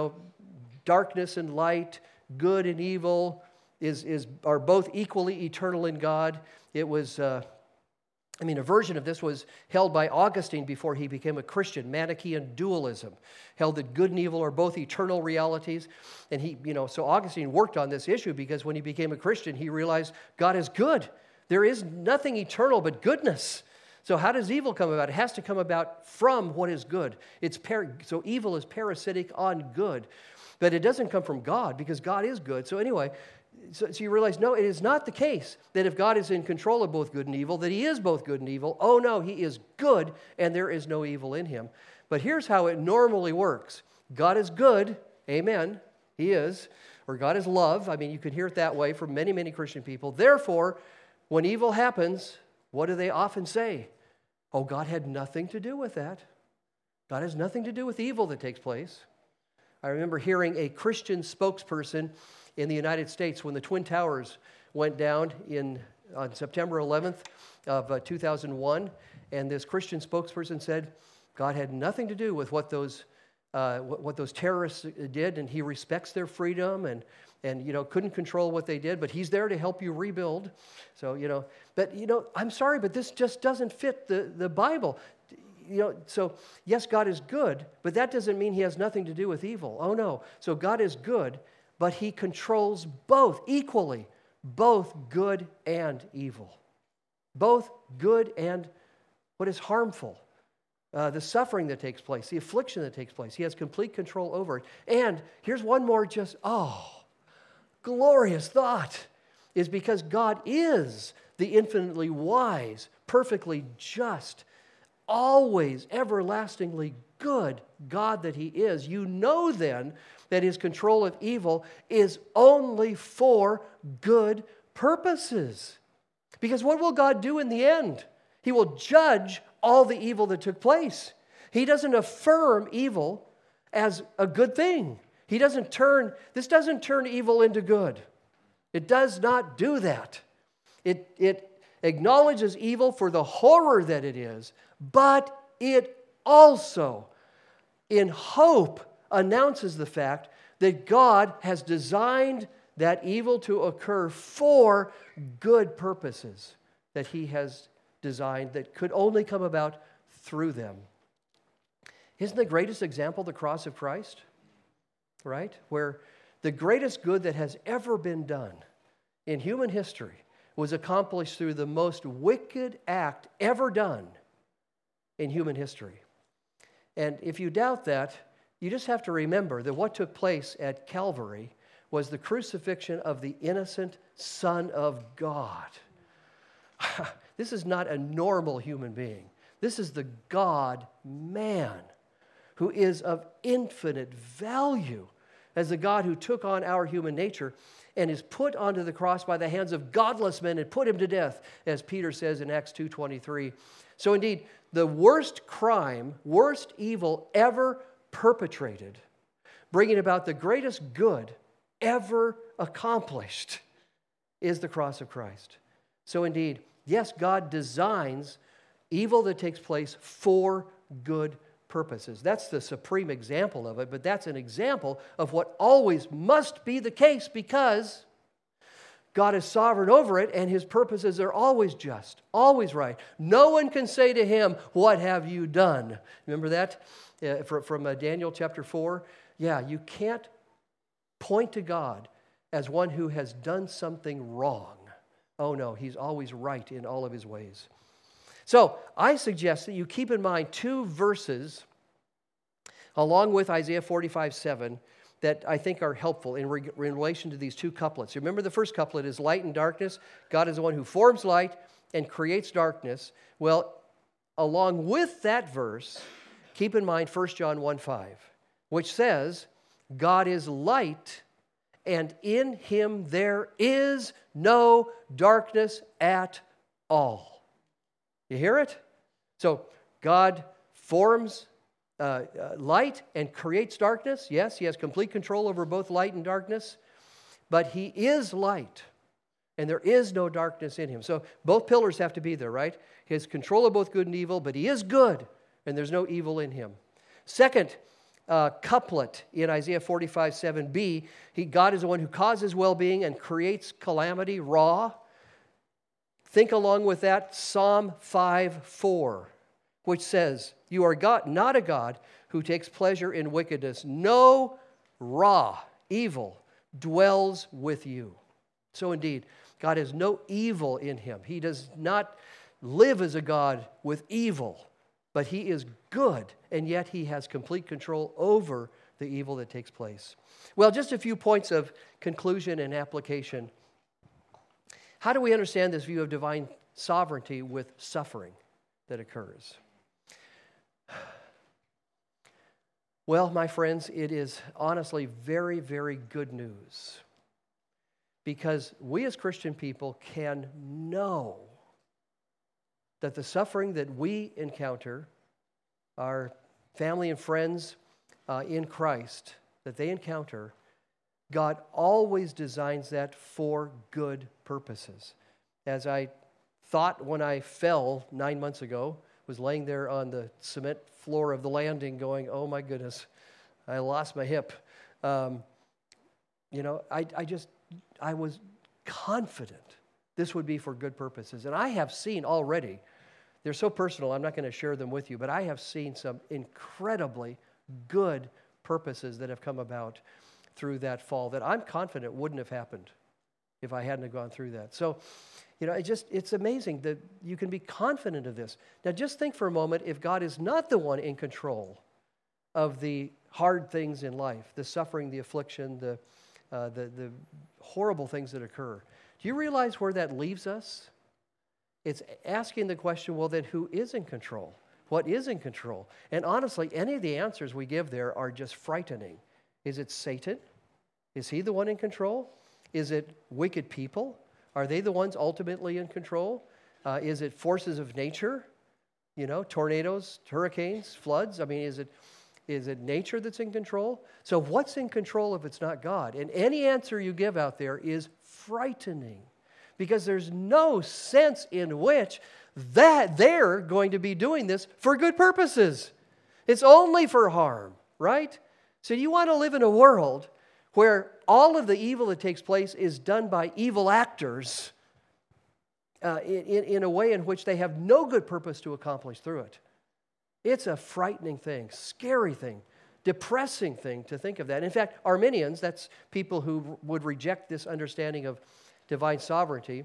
darkness and light, good and evil are both equally eternal in God. It was a version of this was held by Augustine before he became a Christian. Manichaean dualism held that good and evil are both eternal realities. And so Augustine worked on this issue because when he became a Christian, he realized God is good. There is nothing eternal but goodness. So how does evil come about? It has to come about from what is good. So evil is parasitic on good. But it doesn't come from God because God is good. So anyway, so you realize, no, it is not the case that if God is in control of both good and evil, that he is both good and evil. Oh no, he is good and there is no evil in him. But here's how it normally works. God is good, amen, he is. Or God is love. You can hear it that way from many, many Christian people. Therefore, when evil happens, what do they often say? Oh, God had nothing to do with that. God has nothing to do with the evil that takes place. I remember hearing a Christian spokesperson in the United States when the Twin Towers went down on September 11th of 2001, and this Christian spokesperson said, God had nothing to do with what those what those terrorists did, and he respects their freedom and couldn't control what they did, but he's there to help you rebuild. So, but, I'm sorry, but this just doesn't fit the Bible. So yes, God is good, but that doesn't mean he has nothing to do with evil. Oh, no. So God is good, but he controls both equally, both good and evil. Both good and what is harmful. The suffering that takes place, the affliction that takes place. He has complete control over it. And here's one more glorious thought, is because God is the infinitely wise, perfectly just, always everlastingly good God that he is. You know then that his control of evil is only for good purposes. Because what will God do in the end? He will judge all the evil that took place. He doesn't affirm evil as a good thing. This doesn't turn evil into good. It does not do that. It acknowledges evil for the horror that it is, but it also, in hope, announces the fact that God has designed that evil to occur for good purposes that he has designed that could only come about through them. Isn't the greatest example the cross of Christ? Right? Where the greatest good that has ever been done in human history was accomplished through the most wicked act ever done in human history. And if you doubt that, you just have to remember that what took place at Calvary was the crucifixion of the innocent Son of God. This is not a normal human being. This is the God-man who is of infinite value as the God who took on our human nature and is put onto the cross by the hands of godless men and put him to death, as Peter says in Acts 2:23. So indeed, the worst crime, worst evil ever perpetrated, bringing about the greatest good ever accomplished, is the cross of Christ. So indeed, yes, God designs evil that takes place for good purposes. That's the supreme example of it, but that's an example of what always must be the case because God is sovereign over it and his purposes are always just, always right. No one can say to him, "What have you done?" Remember that from Daniel chapter 4? Yeah, you can't point to God as one who has done something wrong. Oh no, he's always right in all of his ways. So I suggest that you keep in mind two verses along with Isaiah 45:7 that I think are helpful in relation to these two couplets. Remember, the first couplet is light and darkness. God is the one who forms light and creates darkness. Well, along with that verse, keep in mind 1 John 1:5, which says, God is light, and in him there is no darkness at all. You hear it? So God forms light and creates darkness. Yes, he has complete control over both light and darkness, but he is light, and there is no darkness in him. So both pillars have to be there, right? He has control of both good and evil, but he is good, and there's no evil in him. Second couplet in Isaiah 45:7b, God is the one who causes well-being and creates calamity, raw. Think along with that Psalm 5:4, which says, you are God, not a God who takes pleasure in wickedness. No raw evil dwells with you. So indeed, God has no evil in him. He does not live as a God with evil, but he is good, and yet he has complete control over the evil that takes place. Well, just a few points of conclusion and application. How do we understand this view of divine sovereignty with suffering that occurs? Well, my friends, it is honestly very, very good news, because we as Christian people can know that the suffering that we encounter, our family and friends in Christ, that they encounter, God always designs that for good purposes. As I thought when I fell 9 months ago, was laying there on the cement floor of the landing going, oh my goodness, I lost my hip. I was confident this would be for good purposes. And I have seen already, they're so personal, I'm not going to share them with you, but I have seen some incredibly good purposes that have come about through that fall that I'm confident wouldn't have happened if I hadn't have gone through that. So, it's amazing that you can be confident of this. Now, just think for a moment, if God is not the one in control of the hard things in life, the suffering, the affliction, the horrible things that occur, do you realize where that leaves us? It's asking the question, well, then who is in control? What is in control? And honestly, any of the answers we give there are just frightening. Is it Satan? Is he the one in control? Is it wicked people? Are they the ones ultimately in control? Is it forces of nature? Tornadoes, hurricanes, floods? I mean, is it nature that's in control? So what's in control if it's not God? And any answer you give out there is frightening because there's no sense in which that they're going to be doing this for good purposes. It's only for harm, right? So you want to live in a world where all of the evil that takes place is done by evil actors in a way in which they have no good purpose to accomplish through it. It's a frightening thing, scary thing, depressing thing to think of that. In fact, Arminians, that's people who would reject this understanding of divine sovereignty,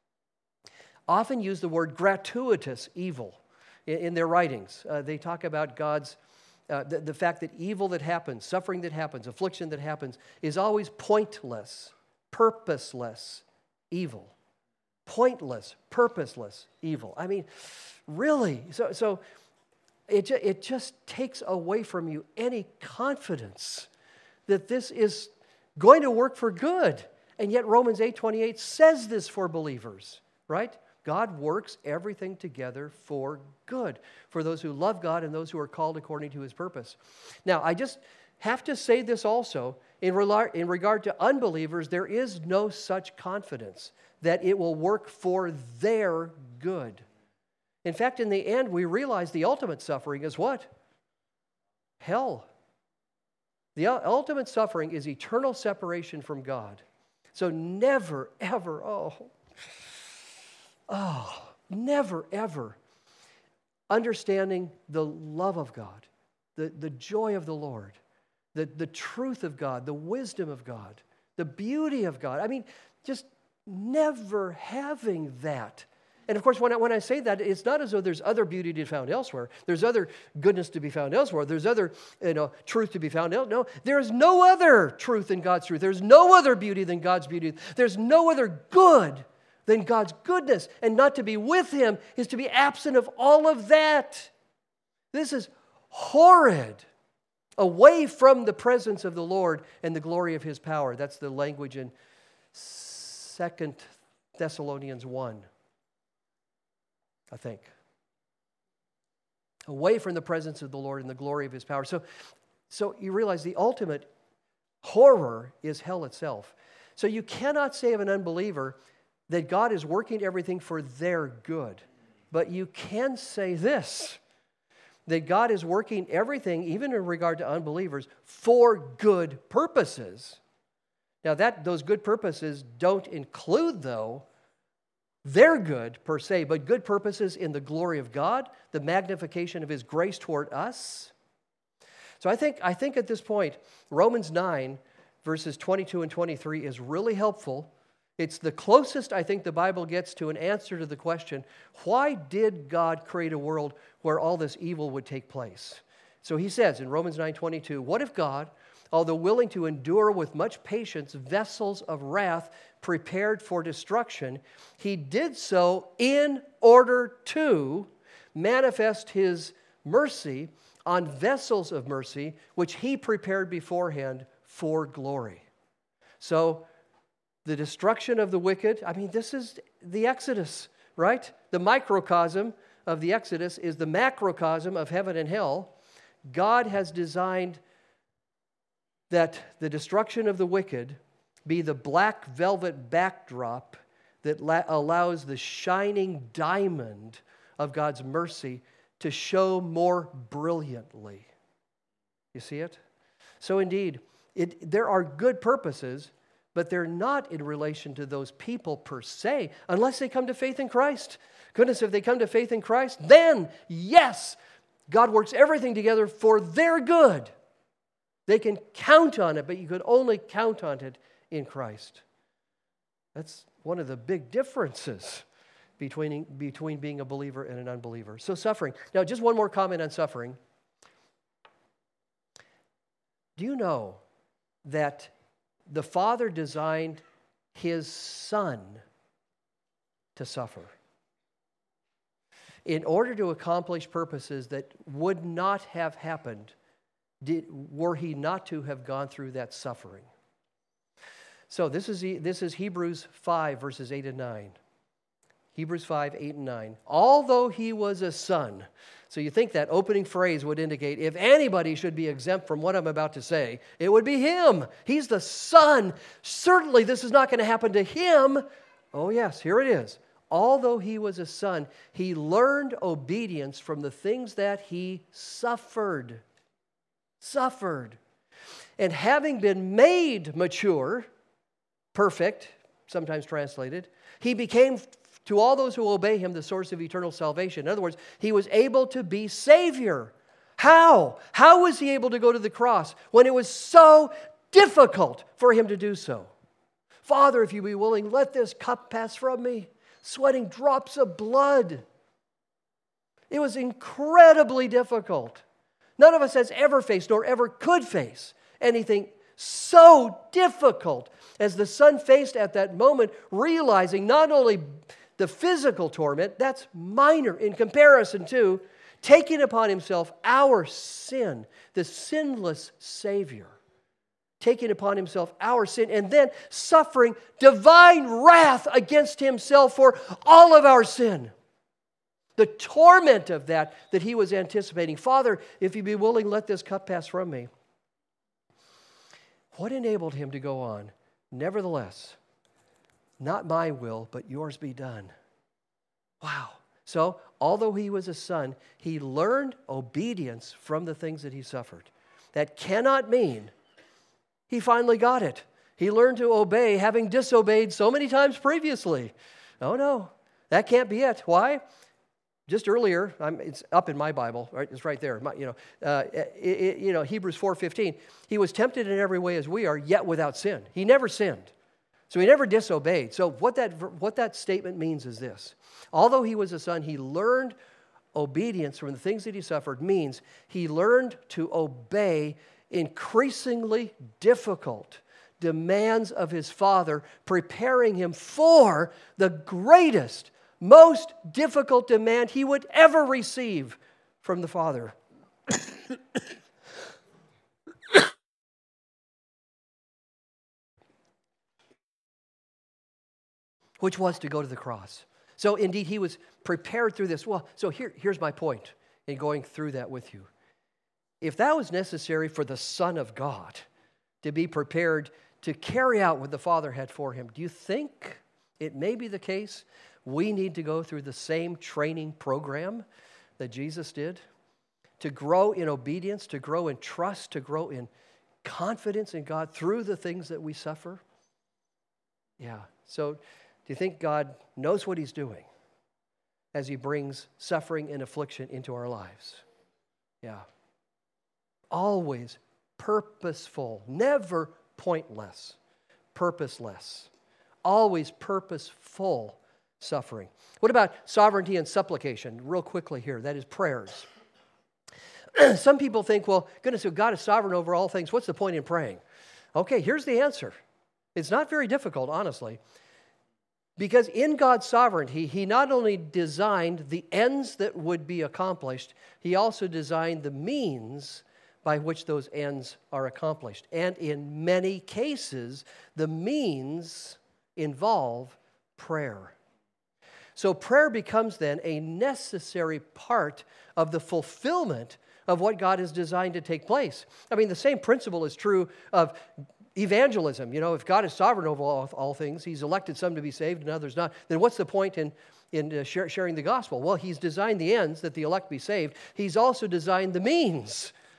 often use the word gratuitous evil in their writings. They talk about God's the fact that evil that happens, suffering that happens, affliction that happens is always pointless, purposeless evil. Pointless, purposeless evil. I mean, really. So it just takes away from you any confidence that this is going to work for good. And yet Romans 8:28 says this for believers, right? God works everything together for good, for those who love God and those who are called according to His purpose. Now, I just have to say this also. In regard to unbelievers, there is no such confidence that it will work for their good. In fact, in the end, we realize the ultimate suffering is what? Hell. The ultimate suffering is eternal separation from God. So never, ever, never, ever understanding the love of God, the joy of the Lord, the truth of God, the wisdom of God, the beauty of God. I mean, just never having that. And of course, when I say that, it's not as though there's other beauty to be found elsewhere. There's other goodness to be found elsewhere. There's other truth to be found elsewhere. No, there's no other truth than God's truth. There's no other beauty than God's beauty. There's no other good than God's goodness. And not to be with Him is to be absent of all of that. This is horrid. Away from the presence of the Lord and the glory of His power. That's the language in 2 Thessalonians 1, I think. Away from the presence of the Lord and the glory of His power. So you realize the ultimate horror is hell itself. So you cannot say of an unbeliever that God is working everything for their good. But you can say this, that God is working everything, even in regard to unbelievers, for good purposes. Now, those good purposes don't include, though, their good per se, but good purposes in the glory of God, the magnification of His grace toward us. So I think at this point, Romans 9, verses 22 and 23 is really helpful. It's the closest I think the Bible gets to an answer to the question, why did God create a world where all this evil would take place? So he says in Romans 9:22, what if God, although willing to endure with much patience vessels of wrath prepared for destruction, He did so in order to manifest His mercy on vessels of mercy, which He prepared beforehand for glory. So the destruction of the wicked, I mean, this is the Exodus, right? The microcosm of the Exodus is the macrocosm of heaven and hell. God has designed that the destruction of the wicked be the black velvet backdrop that allows the shining diamond of God's mercy to show more brilliantly. You see it? So indeed, there are good purposes, but they're not in relation to those people per se, unless they come to faith in Christ. Goodness, if they come to faith in Christ, then, yes, God works everything together for their good. They can count on it, but you could only count on it in Christ. That's one of the big differences between being a believer and an unbeliever. So suffering. Now, just one more comment on suffering. Do you know that the Father designed His Son to suffer in order to accomplish purposes that would not have happened were He not to have gone through that suffering? So this is Hebrews 5, verses 8 and 9. Hebrews 5, 8 and 9. Although He was a son. So you think that opening phrase would indicate if anybody should be exempt from what I'm about to say, it would be Him. He's the Son. Certainly this is not going to happen to Him. Oh yes, here it is. Although He was a son, He learned obedience from the things that He suffered. Suffered. And having been made mature, perfect, sometimes translated, He became to all those who obey Him the source of eternal salvation. In other words, He was able to be Savior. How? How was He able to go to the cross when it was so difficult for Him to do so? Father, if you be willing, let this cup pass from me. Sweating drops of blood. It was incredibly difficult. None of us has ever faced nor ever could face anything so difficult as the Son faced at that moment, realizing not only the physical torment, that's minor in comparison to taking upon Himself our sin, the sinless Savior, taking upon Himself our sin, and then suffering divine wrath against Himself for all of our sin. The torment of that He was anticipating. Father, if you be willing, let this cup pass from me. What enabled Him to go on? Nevertheless, not my will, but yours be done. Wow. So, although He was a son, He learned obedience from the things that He suffered. That cannot mean He finally got it. He learned to obey, having disobeyed so many times previously. Oh no, that can't be it. Why? Just earlier, it's up in my Bible, right? It's right there. Hebrews 4:15. He was tempted in every way as we are, yet without sin. He never sinned. So He never disobeyed. So what that statement means is this. Although He was a son, He learned obedience from the things that He suffered, means He learned to obey increasingly difficult demands of His Father, preparing Him for the greatest, most difficult demand He would ever receive from the Father. Which was to go to the cross. So indeed, He was prepared through this. Well, so here's my point in going through that with you. If that was necessary for the Son of God to be prepared to carry out what the Father had for Him, do you think it may be the case we need to go through the same training program that Jesus did? To grow in obedience, to grow in trust, to grow in confidence in God through the things that we suffer? Yeah. So do you think God knows what He's doing as He brings suffering and affliction into our lives? Yeah. Always purposeful, never pointless, purposeless. Always purposeful suffering. What about sovereignty and supplication? Real quickly here, that is prayers. Some people think, well, goodness, if God is sovereign over all things, what's the point in praying? Okay, here's the answer. It's not very difficult, honestly. Because in God's sovereignty, He not only designed the ends that would be accomplished, He also designed the means by which those ends are accomplished. And in many cases, the means involve prayer. So prayer becomes then a necessary part of the fulfillment of what God has designed to take place. I mean, the same principle is true of evangelism. You know, if God is sovereign over all things, He's elected some to be saved and others not, then what's the point in sharing the gospel? Well, He's designed the ends that the elect be saved. He's also designed the means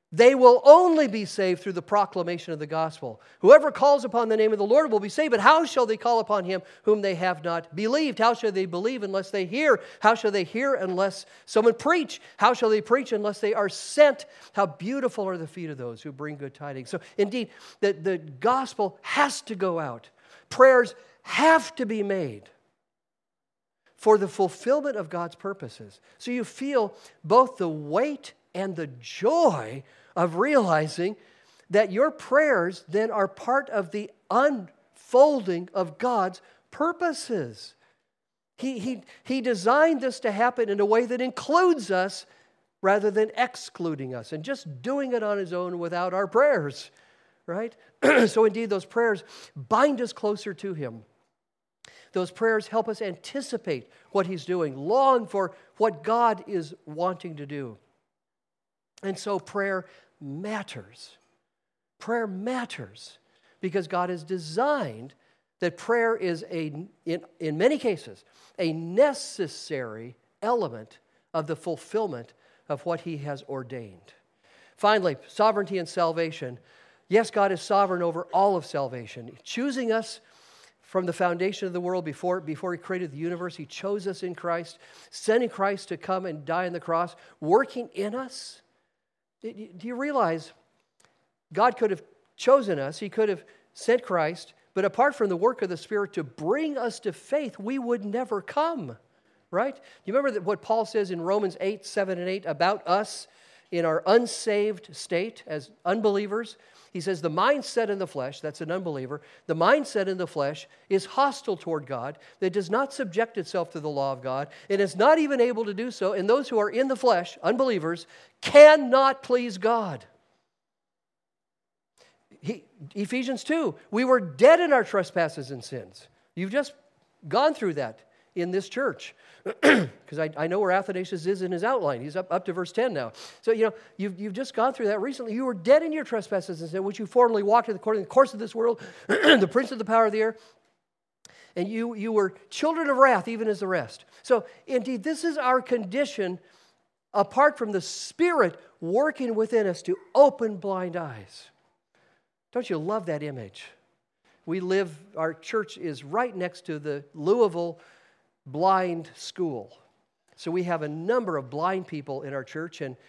They will only be saved through the proclamation of the gospel. Whoever calls upon the name of the Lord will be saved, but how shall they call upon him whom they have not believed? How shall they believe unless they hear? How shall they hear unless someone preach? How shall they preach unless they are sent? How beautiful are the feet of those who bring good tidings. So indeed, the gospel has to go out. Prayers have to be made for the fulfillment of God's purposes. So you feel both the weight and the joy of realizing that your prayers then are part of the unfolding of God's purposes. He designed this to happen in a way that includes us rather than excluding us and just doing it on His own without our prayers, right? So indeed, those prayers bind us closer to Him. Those prayers help us anticipate what He's doing, long for what God is wanting to do. And so prayer matters. Prayer matters because God has designed that prayer is, in many cases, a necessary element of the fulfillment of what He has ordained. Finally, sovereignty and salvation. Yes, God is sovereign over all of salvation, choosing us from the foundation of the world before He created the universe. He chose us in Christ, sending Christ to come and die on the cross, working in us. Do you realize God could have chosen us, He could have sent Christ, but apart from the work of the Spirit to bring us to faith, we would never come, right? You remember what Paul says in Romans 8, 7, and 8 about us in our unsaved state as unbelievers? He says the mindset in the flesh, that's an unbeliever, the mindset in the flesh is hostile toward God, that does not subject itself to the law of God, and is not even able to do so, and those who are in the flesh, unbelievers, cannot please God. Ephesians 2, we were dead in our trespasses and sins. You've just gone through that in this church. Because I know where Athanasius is in his outline. He's up to verse 10 now. So, you've just gone through that recently. You were dead in your trespasses and sin, which you formerly walked according to the course of this world, the prince of the power of the air. And you were children of wrath, even as the rest. So, indeed, this is our condition apart from the Spirit working within us to open blind eyes. Don't you love that image? Our church is right next to the Louisville blind school. So we have a number of blind people in our church, and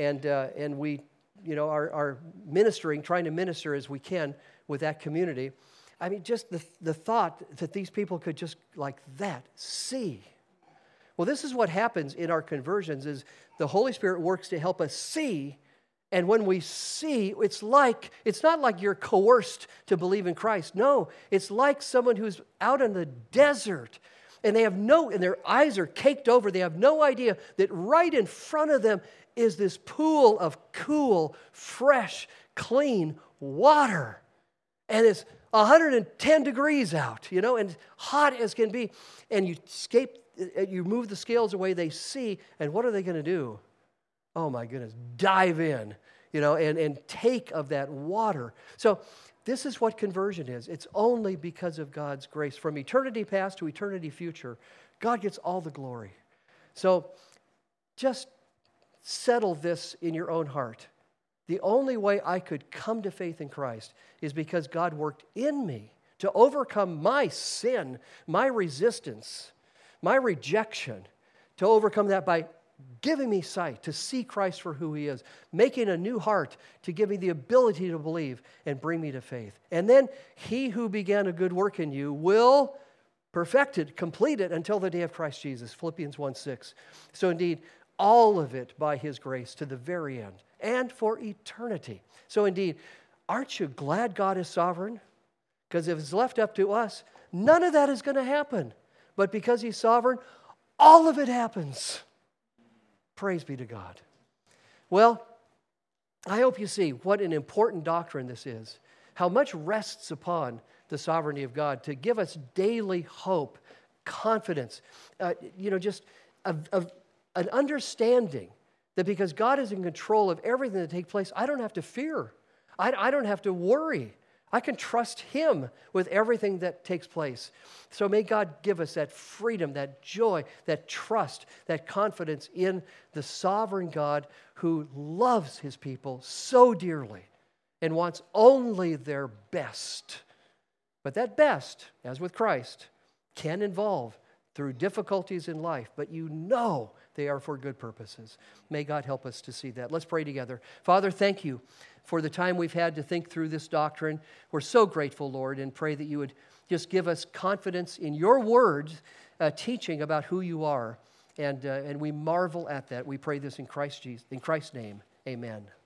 we are ministering, trying to minister as we can with that community. I mean, just the thought that these people could just like that see. Well, this is what happens in our conversions is the Holy Spirit works to help us see. And when we see, it's not like you're coerced to believe in Christ. No, it's like someone who's out in the desert and and their eyes are caked over. They have no idea that right in front of them is this pool of cool, fresh, clean water. And it's 110 degrees out, and hot as can be. And you move the scales away, they see, and what are they going to do? Oh my goodness, dive in, and take of that water. So this is what conversion is. It's only because of God's grace. From eternity past to eternity future, God gets all the glory. So just settle this in your own heart. The only way I could come to faith in Christ is because God worked in me to overcome my sin, my resistance, my rejection, to overcome that by giving me sight to see Christ for who He is, making a new heart to give me the ability to believe and bring me to faith. And then He who began a good work in you will perfect it, complete it until the day of Christ Jesus, Philippians 1:6. So indeed, all of it by His grace to the very end and for eternity. So indeed, aren't you glad God is sovereign? Because if it's left up to us, none of that is going to happen. But because He's sovereign, all of it happens. Praise be to God. Well, I hope you see what an important doctrine this is. How much rests upon the sovereignty of God to give us daily hope, confidence, just an understanding that because God is in control of everything that takes place, I don't have to fear. I don't have to worry. I can trust Him with everything that takes place. So may God give us that freedom, that joy, that trust, that confidence in the sovereign God who loves His people so dearly and wants only their best. But that best, as with Christ, can involve through difficulties in life, but you know they are for good purposes. May God help us to see that. Let's pray together. Father, thank you for the time we've had to think through this doctrine. We're so grateful, Lord, and pray that you would just give us confidence in your words, teaching about who you are. And we marvel at that. We pray this in Christ's name. Amen.